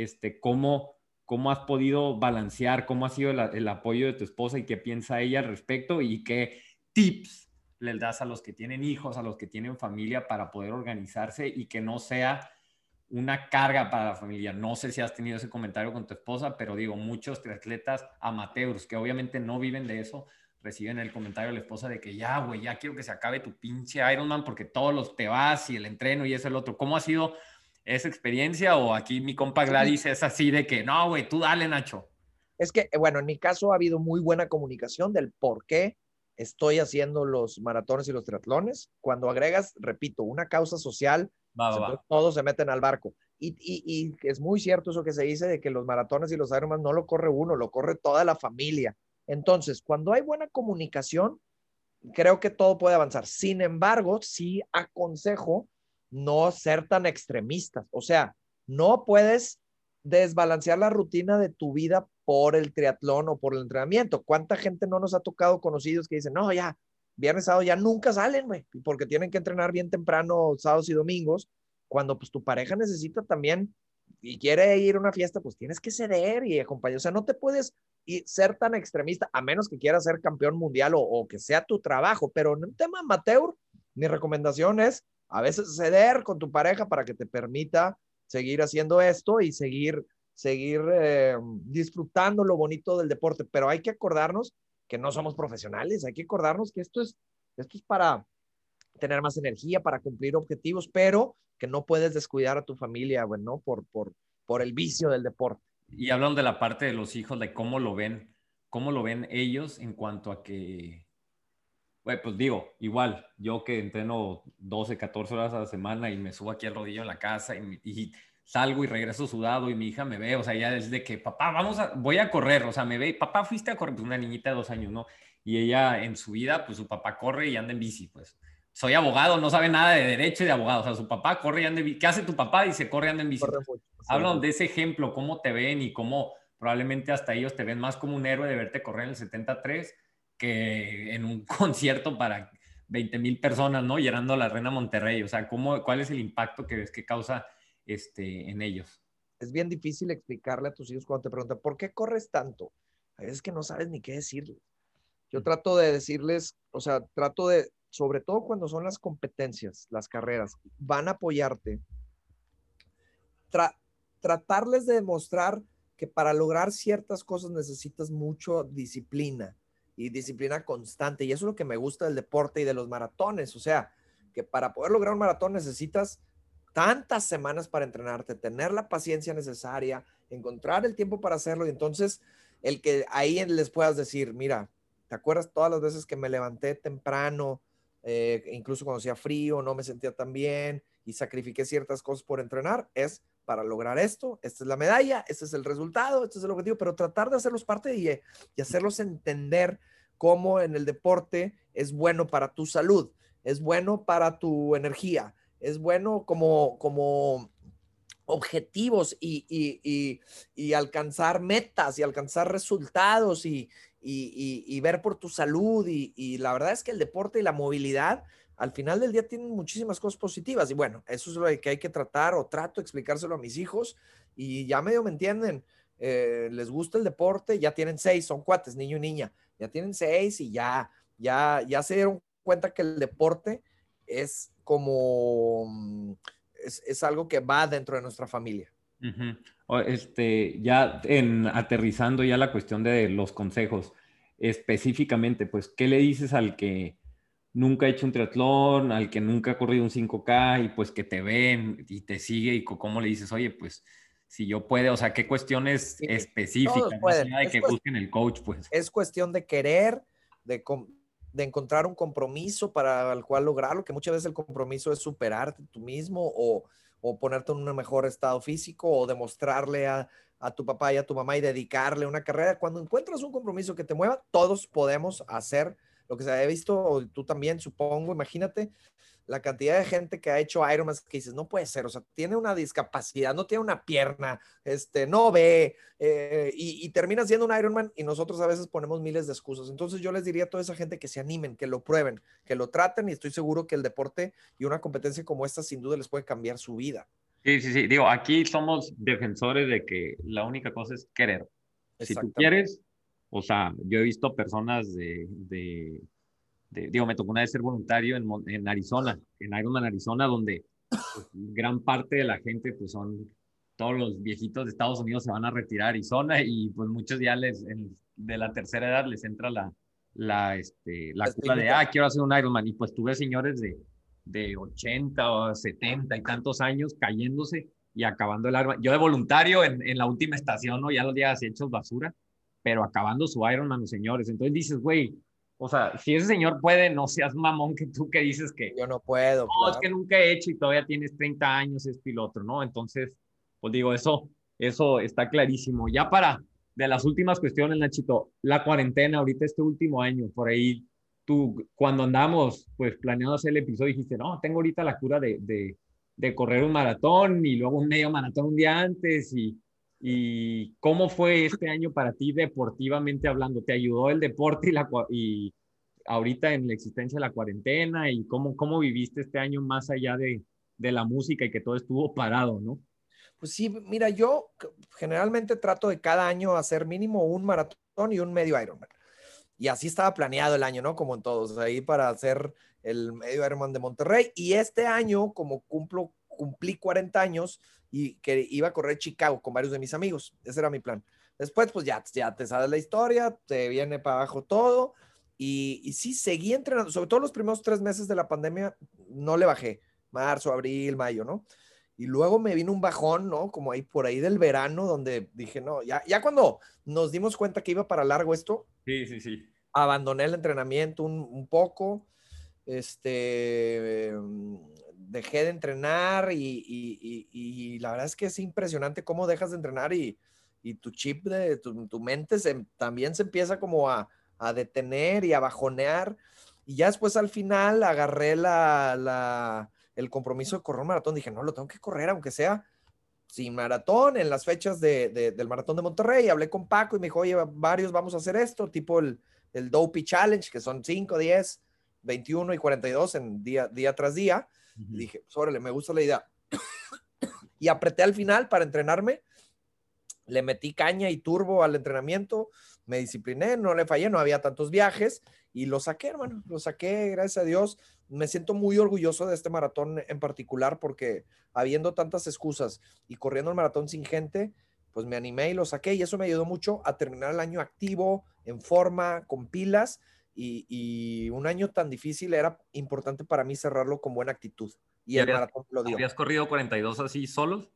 ¿cómo has podido balancear? ¿Cómo ha sido el apoyo de tu esposa y qué piensa ella al respecto? ¿Y qué tips les das a los que tienen hijos, a los que tienen familia para poder organizarse y que no sea una carga para la familia? No sé si has tenido ese comentario con tu esposa, pero digo, muchos triatletas amateurs que obviamente no viven de eso, reciben el comentario de la esposa de que ya, güey, ya quiero que se acabe tu pinche Ironman porque todos los te vas y el entreno y es el otro. ¿Cómo ha sido esa experiencia? O aquí mi compa Gladys es así de que, no, güey, tú dale, Nacho. Es que, bueno, en mi caso ha habido muy buena comunicación del por qué estoy haciendo los maratones y los triatlones. Cuando agregas, repito, una causa social, todos se meten al barco. Y es muy cierto eso que se dice de que los maratones y los Ironman no lo corre uno, lo corre toda la familia. Entonces, cuando hay buena comunicación, creo que todo puede avanzar. Sin embargo, sí aconsejo no ser tan extremistas. O sea, no puedes desbalancear la rutina de tu vida por el triatlón o por el entrenamiento. ¿Cuánta gente no nos ha tocado conocidos que dicen, no, ya, viernes, sábado, ya nunca salen, güey, porque tienen que entrenar bien temprano sábados y domingos, cuando pues tu pareja necesita también y quiere ir a una fiesta, pues tienes que ceder y acompañar. O sea, no te puedes ser tan extremista, a menos que quieras ser campeón mundial o que sea tu trabajo, pero en un tema amateur, mi recomendación es a veces ceder con tu pareja para que te permita seguir haciendo esto y seguir disfrutando lo bonito del deporte, pero hay que acordarnos que no somos profesionales, hay que acordarnos que esto es para tener más energía, para cumplir objetivos, pero que no puedes descuidar a tu familia, bueno, por el vicio del deporte. Y hablan de la parte de los hijos, de cómo lo ven ellos en cuanto a que, bueno, pues digo, igual, yo que entreno 12, 14 horas a la semana y me subo aquí al rodillo en la casa y salgo y regreso sudado y mi hija me ve, o sea, ya es de que, papá, voy a correr, o sea, me ve, papá, fuiste a correr, pues una niñita de 2 años, ¿no? Y ella en su vida, pues su papá corre y anda en bici, pues. Soy abogado, no sabe nada de derecho y de abogado, o sea, su papá corre y anda en bici. ¿Qué hace tu papá? Dice, corre y anda en bici. Hablan de ese ejemplo, cómo te ven y cómo probablemente hasta ellos te ven más como un héroe de verte correr en el 73 que en un concierto para 20,000 personas, ¿no? Llenando la Arena Monterrey. O sea, ¿cuál es el impacto que ves que causa en ellos? Es bien difícil explicarle a tus hijos cuando te preguntan, ¿por qué corres tanto? A veces que no sabes ni qué decirles. Yo trato de decirles, o sea, sobre todo cuando son las competencias, las carreras, van a apoyarte. Tratarles de demostrar que para lograr ciertas cosas necesitas mucha disciplina y disciplina constante. Y eso es lo que me gusta del deporte y de los maratones. O sea, que para poder lograr un maratón necesitas tantas semanas para entrenarte, tener la paciencia necesaria, encontrar el tiempo para hacerlo. Y entonces, el que ahí les puedas decir, mira, ¿te acuerdas todas las veces que me levanté temprano, incluso cuando hacía frío, no me sentía tan bien y sacrifiqué ciertas cosas por entrenar? Es para lograr esto, esta es la medalla, este es el resultado, este es el objetivo, pero tratar de hacerlos parte y hacerlos entender cómo en el deporte es bueno para tu salud, es bueno para tu energía, es bueno como objetivos y alcanzar metas y alcanzar resultados y ver por tu salud. Y la verdad es que el deporte y la movilidad al final del día tienen muchísimas cosas positivas. Y bueno, eso es lo que hay que tratar o trato de explicárselo a mis hijos y ya medio me entienden. Les gusta el deporte, ya tienen 6, son cuates, niño y niña, ya tienen 6 y ya se dieron cuenta que el deporte es como... Es algo que va dentro de nuestra familia. Ya aterrizando ya la cuestión de los consejos, específicamente, pues, ¿qué le dices al que nunca ha hecho un triatlón, al que nunca ha corrido un 5K y pues que te ven y te sigue y cómo le dices, oye, pues, si yo puedo, o sea, qué cuestiones específicas, más allá de que busquen el coach, pues? Es cuestión de querer, de encontrar un compromiso para el cual lograrlo, que muchas veces el compromiso es superarte tú mismo o ponerte en un mejor estado físico o demostrarle a tu papá y a tu mamá y dedicarle una carrera. Cuando encuentras un compromiso que te mueva, todos podemos hacer lo que se ha visto, tú también, supongo. Imagínate la cantidad de gente que ha hecho Ironman que dices, no puede ser, o sea, tiene una discapacidad, no tiene una pierna, no ve, y termina siendo un Ironman y nosotros a veces ponemos miles de excusas. Entonces yo les diría a toda esa gente que se animen, que lo prueben, que lo traten y estoy seguro que el deporte y una competencia como esta sin duda les puede cambiar su vida. Sí. Digo, aquí somos defensores de que la única cosa es querer. Si tú quieres, o sea, yo he visto personas digo, me tocó una vez ser voluntario en Arizona, en Ironman Arizona, donde pues, gran parte de la gente, pues son todos los viejitos de Estados Unidos se van a retirar a Arizona y pues muchos ya de la tercera edad les entra la cura de, quiero hacer un Ironman. Y pues tuve señores de 80 o 70 y tantos años cayéndose y acabando el Ironman. Yo de voluntario en la última estación, ¿no? Ya los días hechos basura, pero acabando su Ironman, los señores. Entonces dices, güey, O sea, si ese señor puede, no seas mamón que tú que dices que Yo no puedo, no, claro. es que nunca he hecho y todavía tienes 30 años, esto y lo otro, ¿no? Entonces, pues digo, eso está clarísimo. Ya para, de las últimas cuestiones, Nachito, la cuarentena ahorita este último año, por ahí, tú, cuando andamos, pues, planeando hacer el episodio, dijiste, no, tengo ahorita la cura de correr un maratón y luego un medio maratón un día antes y ¿cómo fue este año para ti deportivamente hablando? ¿Te ayudó el deporte y ahorita en la existencia de la cuarentena y cómo viviste este año más allá de la música y que todo estuvo parado, ¿no? Pues sí, mira, yo generalmente trato de cada año hacer mínimo un maratón y un medio Ironman. Y así estaba planeado el año, ¿no? Como en todos, ahí para hacer el medio Ironman de Monterrey. Y este año, como cumplí 40 años y que iba a correr Chicago con varios de mis amigos. Ese era mi plan. Después, pues ya te sabes la historia, te viene para abajo todo. Y sí, seguí entrenando, sobre todo los primeros 3 meses de la pandemia, no le bajé. Marzo, abril, mayo, ¿no? Y luego me vino un bajón, ¿no? Como ahí por ahí del verano, donde dije, no, ya cuando nos dimos cuenta que iba para largo esto, Sí, sí, sí. abandoné el entrenamiento un poco, dejé de entrenar y la verdad es que es impresionante cómo dejas de entrenar y tu chip, tu mente también se empieza como a detener y a bajonear. Y ya después al final agarré el compromiso de correr un maratón. Dije, no, lo tengo que correr, aunque sea sin maratón, en las fechas del maratón de Monterrey. Hablé con Paco y me dijo, oye, varios vamos a hacer esto, tipo el Dopey Challenge, que son 5, 10, 21 y 42 en día tras día. Y dije, pues órale, me gusta la idea. Y apreté al final para entrenarme, le metí caña y turbo al entrenamiento, me discipliné, no le fallé, no había tantos viajes y lo saqué, hermano, lo saqué, gracias a Dios. Me siento muy orgulloso de este maratón en particular porque habiendo tantas excusas y corriendo el maratón sin gente, pues me animé y lo saqué y eso me ayudó mucho a terminar el año activo, en forma, con pilas y un año tan difícil era importante para mí cerrarlo con buena actitud y ¿Y el maratón lo dio. habías corrido 42 así solos?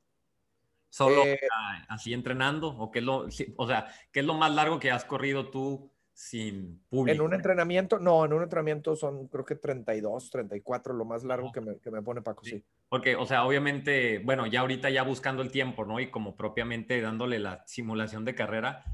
¿Solo Eh, así entrenando? ¿O qué es o sea, qué es lo más largo que has corrido tú sin En público? un entrenamiento, no, en un entrenamiento son creo que 32, 34, lo más largo que me pone Paco, Sí. sí. Porque, o sea, obviamente, bueno, ya ahorita ya buscando el tiempo, ¿no? Y como propiamente dándole la simulación de carrera,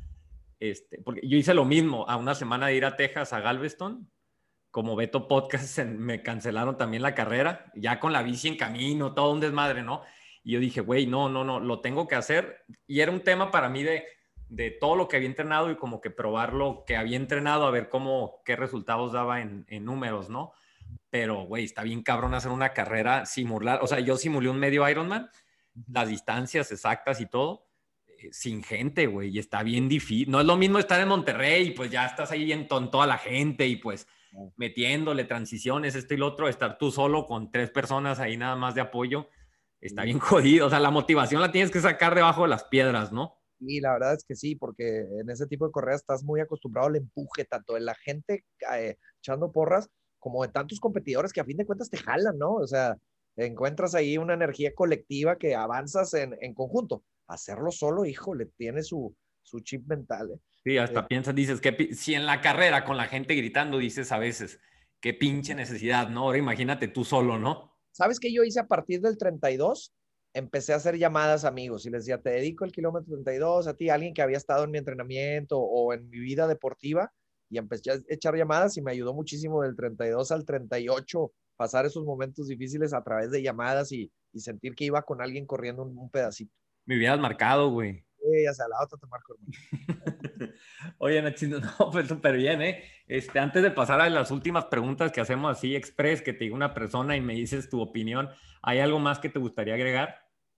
porque yo hice lo mismo a una semana de ir a Texas, a Galveston, como Beto Podcast, me cancelaron también la carrera, ya con la bici en camino, todo un desmadre, ¿no? Y yo dije, güey, no, lo tengo que hacer. Y era un tema para mí de todo lo que había entrenado y como que probar lo que había entrenado, a ver qué resultados daba en números, ¿no? Pero, güey, está bien cabrón hacer una carrera, simular, o sea, yo simulé un medio Ironman, las distancias exactas y todo, sin gente, güey, y está bien difícil. No es lo mismo estar en Monterrey y pues ya estás ahí con toda la gente y pues metiéndole transiciones, esto y lo otro, estar tú solo con 3 personas ahí nada más de apoyo, está bien jodido. O sea, la motivación la tienes que sacar debajo de las piedras, ¿no? Y la verdad es que sí, porque en ese tipo de correas estás muy acostumbrado al empuje, tanto de la gente echando porras, como de tantos competidores que a fin de cuentas te jalan, ¿no? O sea, encuentras ahí una energía colectiva que avanzas en conjunto. Hacerlo solo, híjole, tiene su chip mental, ¿eh? Sí, hasta piensas, dices, que si en la carrera con la gente gritando, dices a veces, qué pinche necesidad, ¿no? Ahora imagínate tú solo, ¿no? ¿Sabes qué yo hice a partir del 32? Empecé a hacer llamadas a amigos y les decía, te dedico el kilómetro 32 a ti, alguien que había estado en mi entrenamiento o en mi vida deportiva, y empecé a echar llamadas y me ayudó muchísimo del 32 al 38 pasar esos momentos difíciles a través de llamadas y sentir que iba con alguien corriendo un pedacito. Me hubieras marcado, güey. Ya sea, la otra te marco, hermano. Oye, Nachito, no, pues súper bien, ¿eh? Antes de pasar a las últimas preguntas que hacemos así express, que te diga una persona y me dices tu opinión, ¿hay algo más que te gustaría agregar?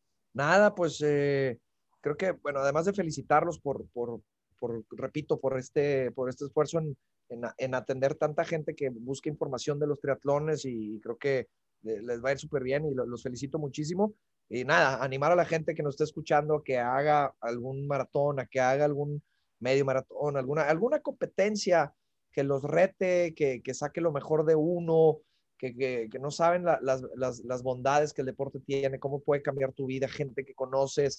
Nada, pues creo que, bueno, además de felicitarlos repito, por este esfuerzo en atender tanta gente que busca información de los triatlones y creo que les va a ir súper bien y los felicito muchísimo. Y nada, animar a la gente que nos esté escuchando a que haga algún maratón, a que haga algún medio maratón, alguna competencia que los rete, que saque lo mejor de uno, que no saben las bondades que el deporte tiene, cómo puede cambiar tu vida, gente que conoces,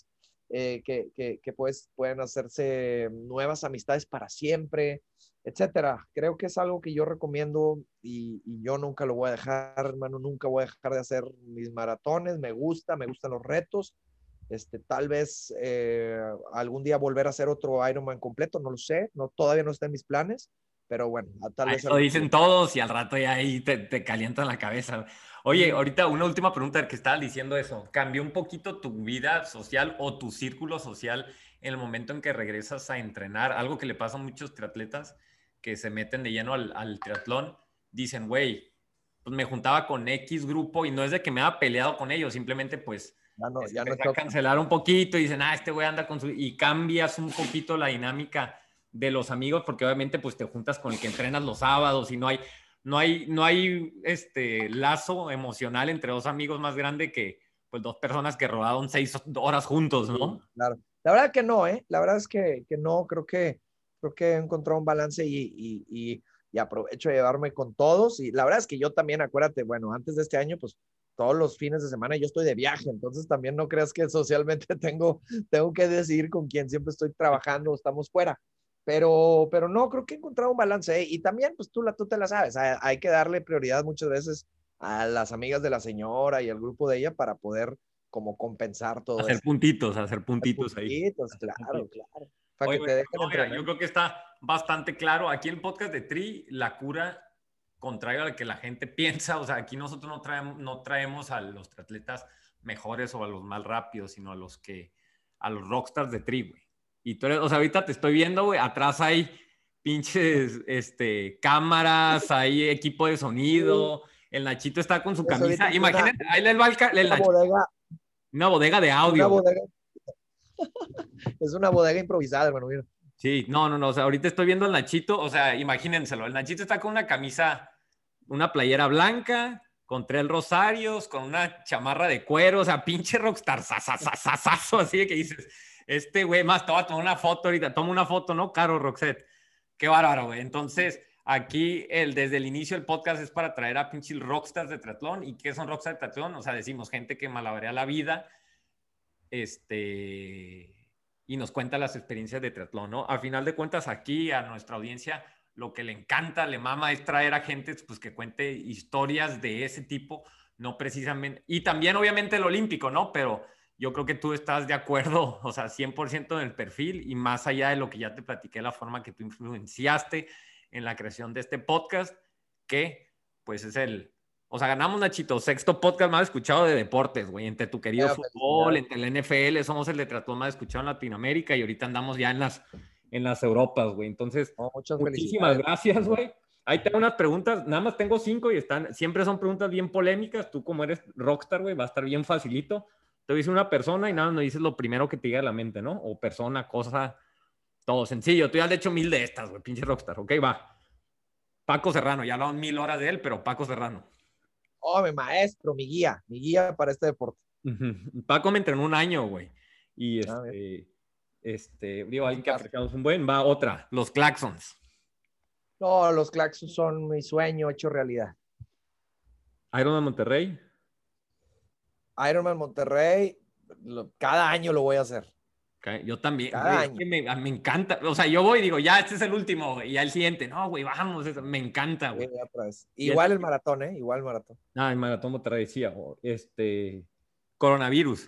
que pues pueden hacerse nuevas amistades para siempre, etcétera. Creo que es algo que yo recomiendo y yo nunca lo voy a dejar, hermano, nunca voy a dejar de hacer mis maratones, me gustan los retos. Tal vez algún día volver a hacer otro Ironman completo, no lo sé, todavía no está en mis planes, pero bueno, tal vez. Eso dicen todos y al rato ya ahí te calientan la cabeza. Oye, ahorita una última pregunta que estabas diciendo eso. ¿Cambió un poquito tu vida social o tu círculo social en el momento en que regresas a entrenar? Algo que le pasa a muchos triatletas que se meten de lleno al triatlón. Dicen, güey, pues me juntaba con X grupo y no es de que me haya peleado con ellos, simplemente pues ya no a cancelar un poquito y dicen, este güey anda con su... Y cambias un poquito la dinámica de los amigos, porque obviamente pues te juntas con el que entrenas los sábados y no hay lazo emocional entre dos amigos más grande que pues dos personas que rodaron 6 horas juntos, ¿no? Sí, claro. La verdad que no, la verdad es que no, creo que he encontrado un balance y aprovecho de llevarme con todos. Y la verdad es que yo también, acuérdate, bueno, antes de este año, pues todos los fines de semana yo estoy de viaje, entonces también no creas que socialmente tengo que decidir con quién siempre estoy trabajando o estamos fuera. Pero no, creo que he encontrado un balance, y también, pues tú te la sabes, hay que darle prioridad muchas veces a las amigas de la señora y al grupo de ella para poder como compensar todo hacer eso. puntitos ahí. Claro. Para Oye, que te dejen entrenar. Yo creo que está bastante claro. Aquí el podcast de Tri, la cura, contrario a lo que la gente piensa, o sea, aquí nosotros no traemos a los atletas mejores o a los más rápidos, sino a los rockstars de Tri, güey. Y tú eres, o sea, ahorita te estoy viendo, güey, atrás hay pinches cámaras, hay equipo de sonido, el Nachito está con su camisa. Imagínate, ahí les va el Nachito. Una bodega de audio. Es una bodega improvisada, hermano, mira. Sí, no, o sea, ahorita estoy viendo al Nachito, o sea, imagínenselo, el Nachito está con una camisa, una playera blanca, con 3 rosarios, con una chamarra de cuero, o sea, pinche rockstar, sasasasasazo, así de que dices, güey, más, te voy a tomar una foto ahorita, toma una foto, ¿no? Caro, Roxette, qué bárbaro, güey. Entonces, aquí, desde el inicio del podcast es para traer a pinche rockstars de triatlón. ¿Y qué son rockstars de triatlón? O sea, decimos gente que malabarea la vida, y nos cuenta las experiencias de triatlón, ¿no? A final de cuentas, aquí a nuestra audiencia lo que le encanta, le mama, es traer a gente pues, que cuente historias de ese tipo, no precisamente, y también obviamente el olímpico, ¿no? Pero yo creo que tú estás de acuerdo, o sea, 100% en el perfil, y más allá de lo que ya te platiqué, la forma que tú influenciaste en la creación de este podcast, que pues es o sea, ganamos, Nachito, 6º podcast más escuchado de deportes, güey, entre tu querido fútbol, entre el NFL, somos el de triatlón más escuchado en Latinoamérica y ahorita andamos ya en las Europas, güey. Entonces, muchísimas gracias, güey. Ahí tengo unas preguntas, nada más tengo 5 y siempre son preguntas bien polémicas. Tú como eres rockstar, güey, va a estar bien facilito. Te dice una persona y nada más me dices lo primero que te diga a la mente, ¿no? O persona, cosa, todo sencillo. Tú ya has hecho 1000 de estas, güey, pinche rockstar. Ok, va. Paco Serrano, ya hablaban 1000 horas de él, pero Paco Serrano. Oh, mi maestro, mi guía para este deporte. Paco me entrenó 1 año, güey. Y digo, alguien que apreciamos un buen, va otra, los Claxons. No, los Claxons son mi sueño hecho realidad. Ironman Monterrey. Ironman Monterrey, cada año lo voy a hacer. Okay. Yo también, cada güey, año. Me encanta, o sea, yo voy y digo, ya, este es el último, güey, y ya el siguiente, no, güey, vamos, me encanta, güey. Igual el maratón, igual el maratón. El maratón Monterrey decía, coronavirus.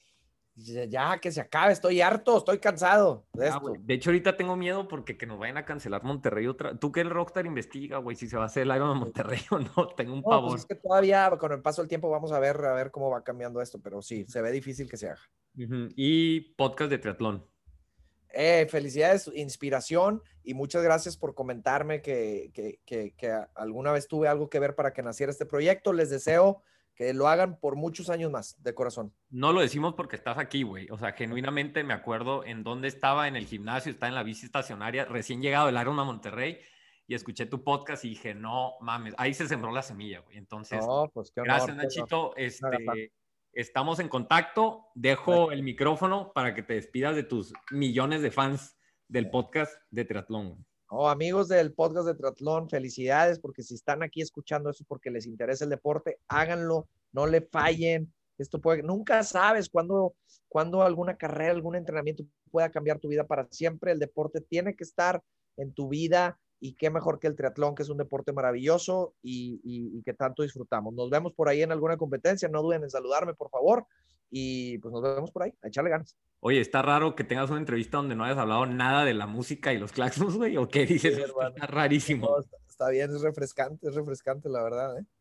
Ya, que se acabe, estoy harto, estoy cansado de esto. De hecho, ahorita tengo miedo porque que nos vayan a cancelar Monterrey otra. Tú que el Rockstar investiga, güey, si se va a hacer el Ironman Monterrey o no, tengo un pavor. Pues es que todavía con el paso del tiempo vamos a ver cómo va cambiando esto, pero sí, se ve difícil que se haga. Y podcast de triatlón. Felicidades, inspiración, y muchas gracias por comentarme que alguna vez tuve algo que ver para que naciera este proyecto. Les deseo que lo hagan por muchos años más, de corazón. No lo decimos porque estás aquí, güey. O sea, genuinamente me acuerdo en dónde estaba, en el gimnasio, estaba en la bici estacionaria, recién llegado del Ironman Monterrey, y escuché tu podcast y dije, no mames, ahí se sembró la semilla, güey. Entonces, pues qué honor, gracias, Nachito. Estamos en contacto. Dejo el micrófono para que te despidas de tus millones de fans del podcast de triatlón. Amigos del podcast de triatlón, felicidades, porque si están aquí escuchando eso porque les interesa el deporte, háganlo, no le fallen, nunca sabes cuándo alguna carrera, algún entrenamiento pueda cambiar tu vida para siempre. El deporte tiene que estar en tu vida y qué mejor que el triatlón, que es un deporte maravilloso y que tanto disfrutamos. Nos vemos por ahí en alguna competencia, no duden en saludarme, por favor, y pues nos vemos por ahí, a echarle ganas. Oye, está raro que tengas una entrevista donde no hayas hablado nada de la música y los claxons, güey, ¿o qué dices? Sí, Está rarísimo. No, está bien, es refrescante, la verdad, ¿eh?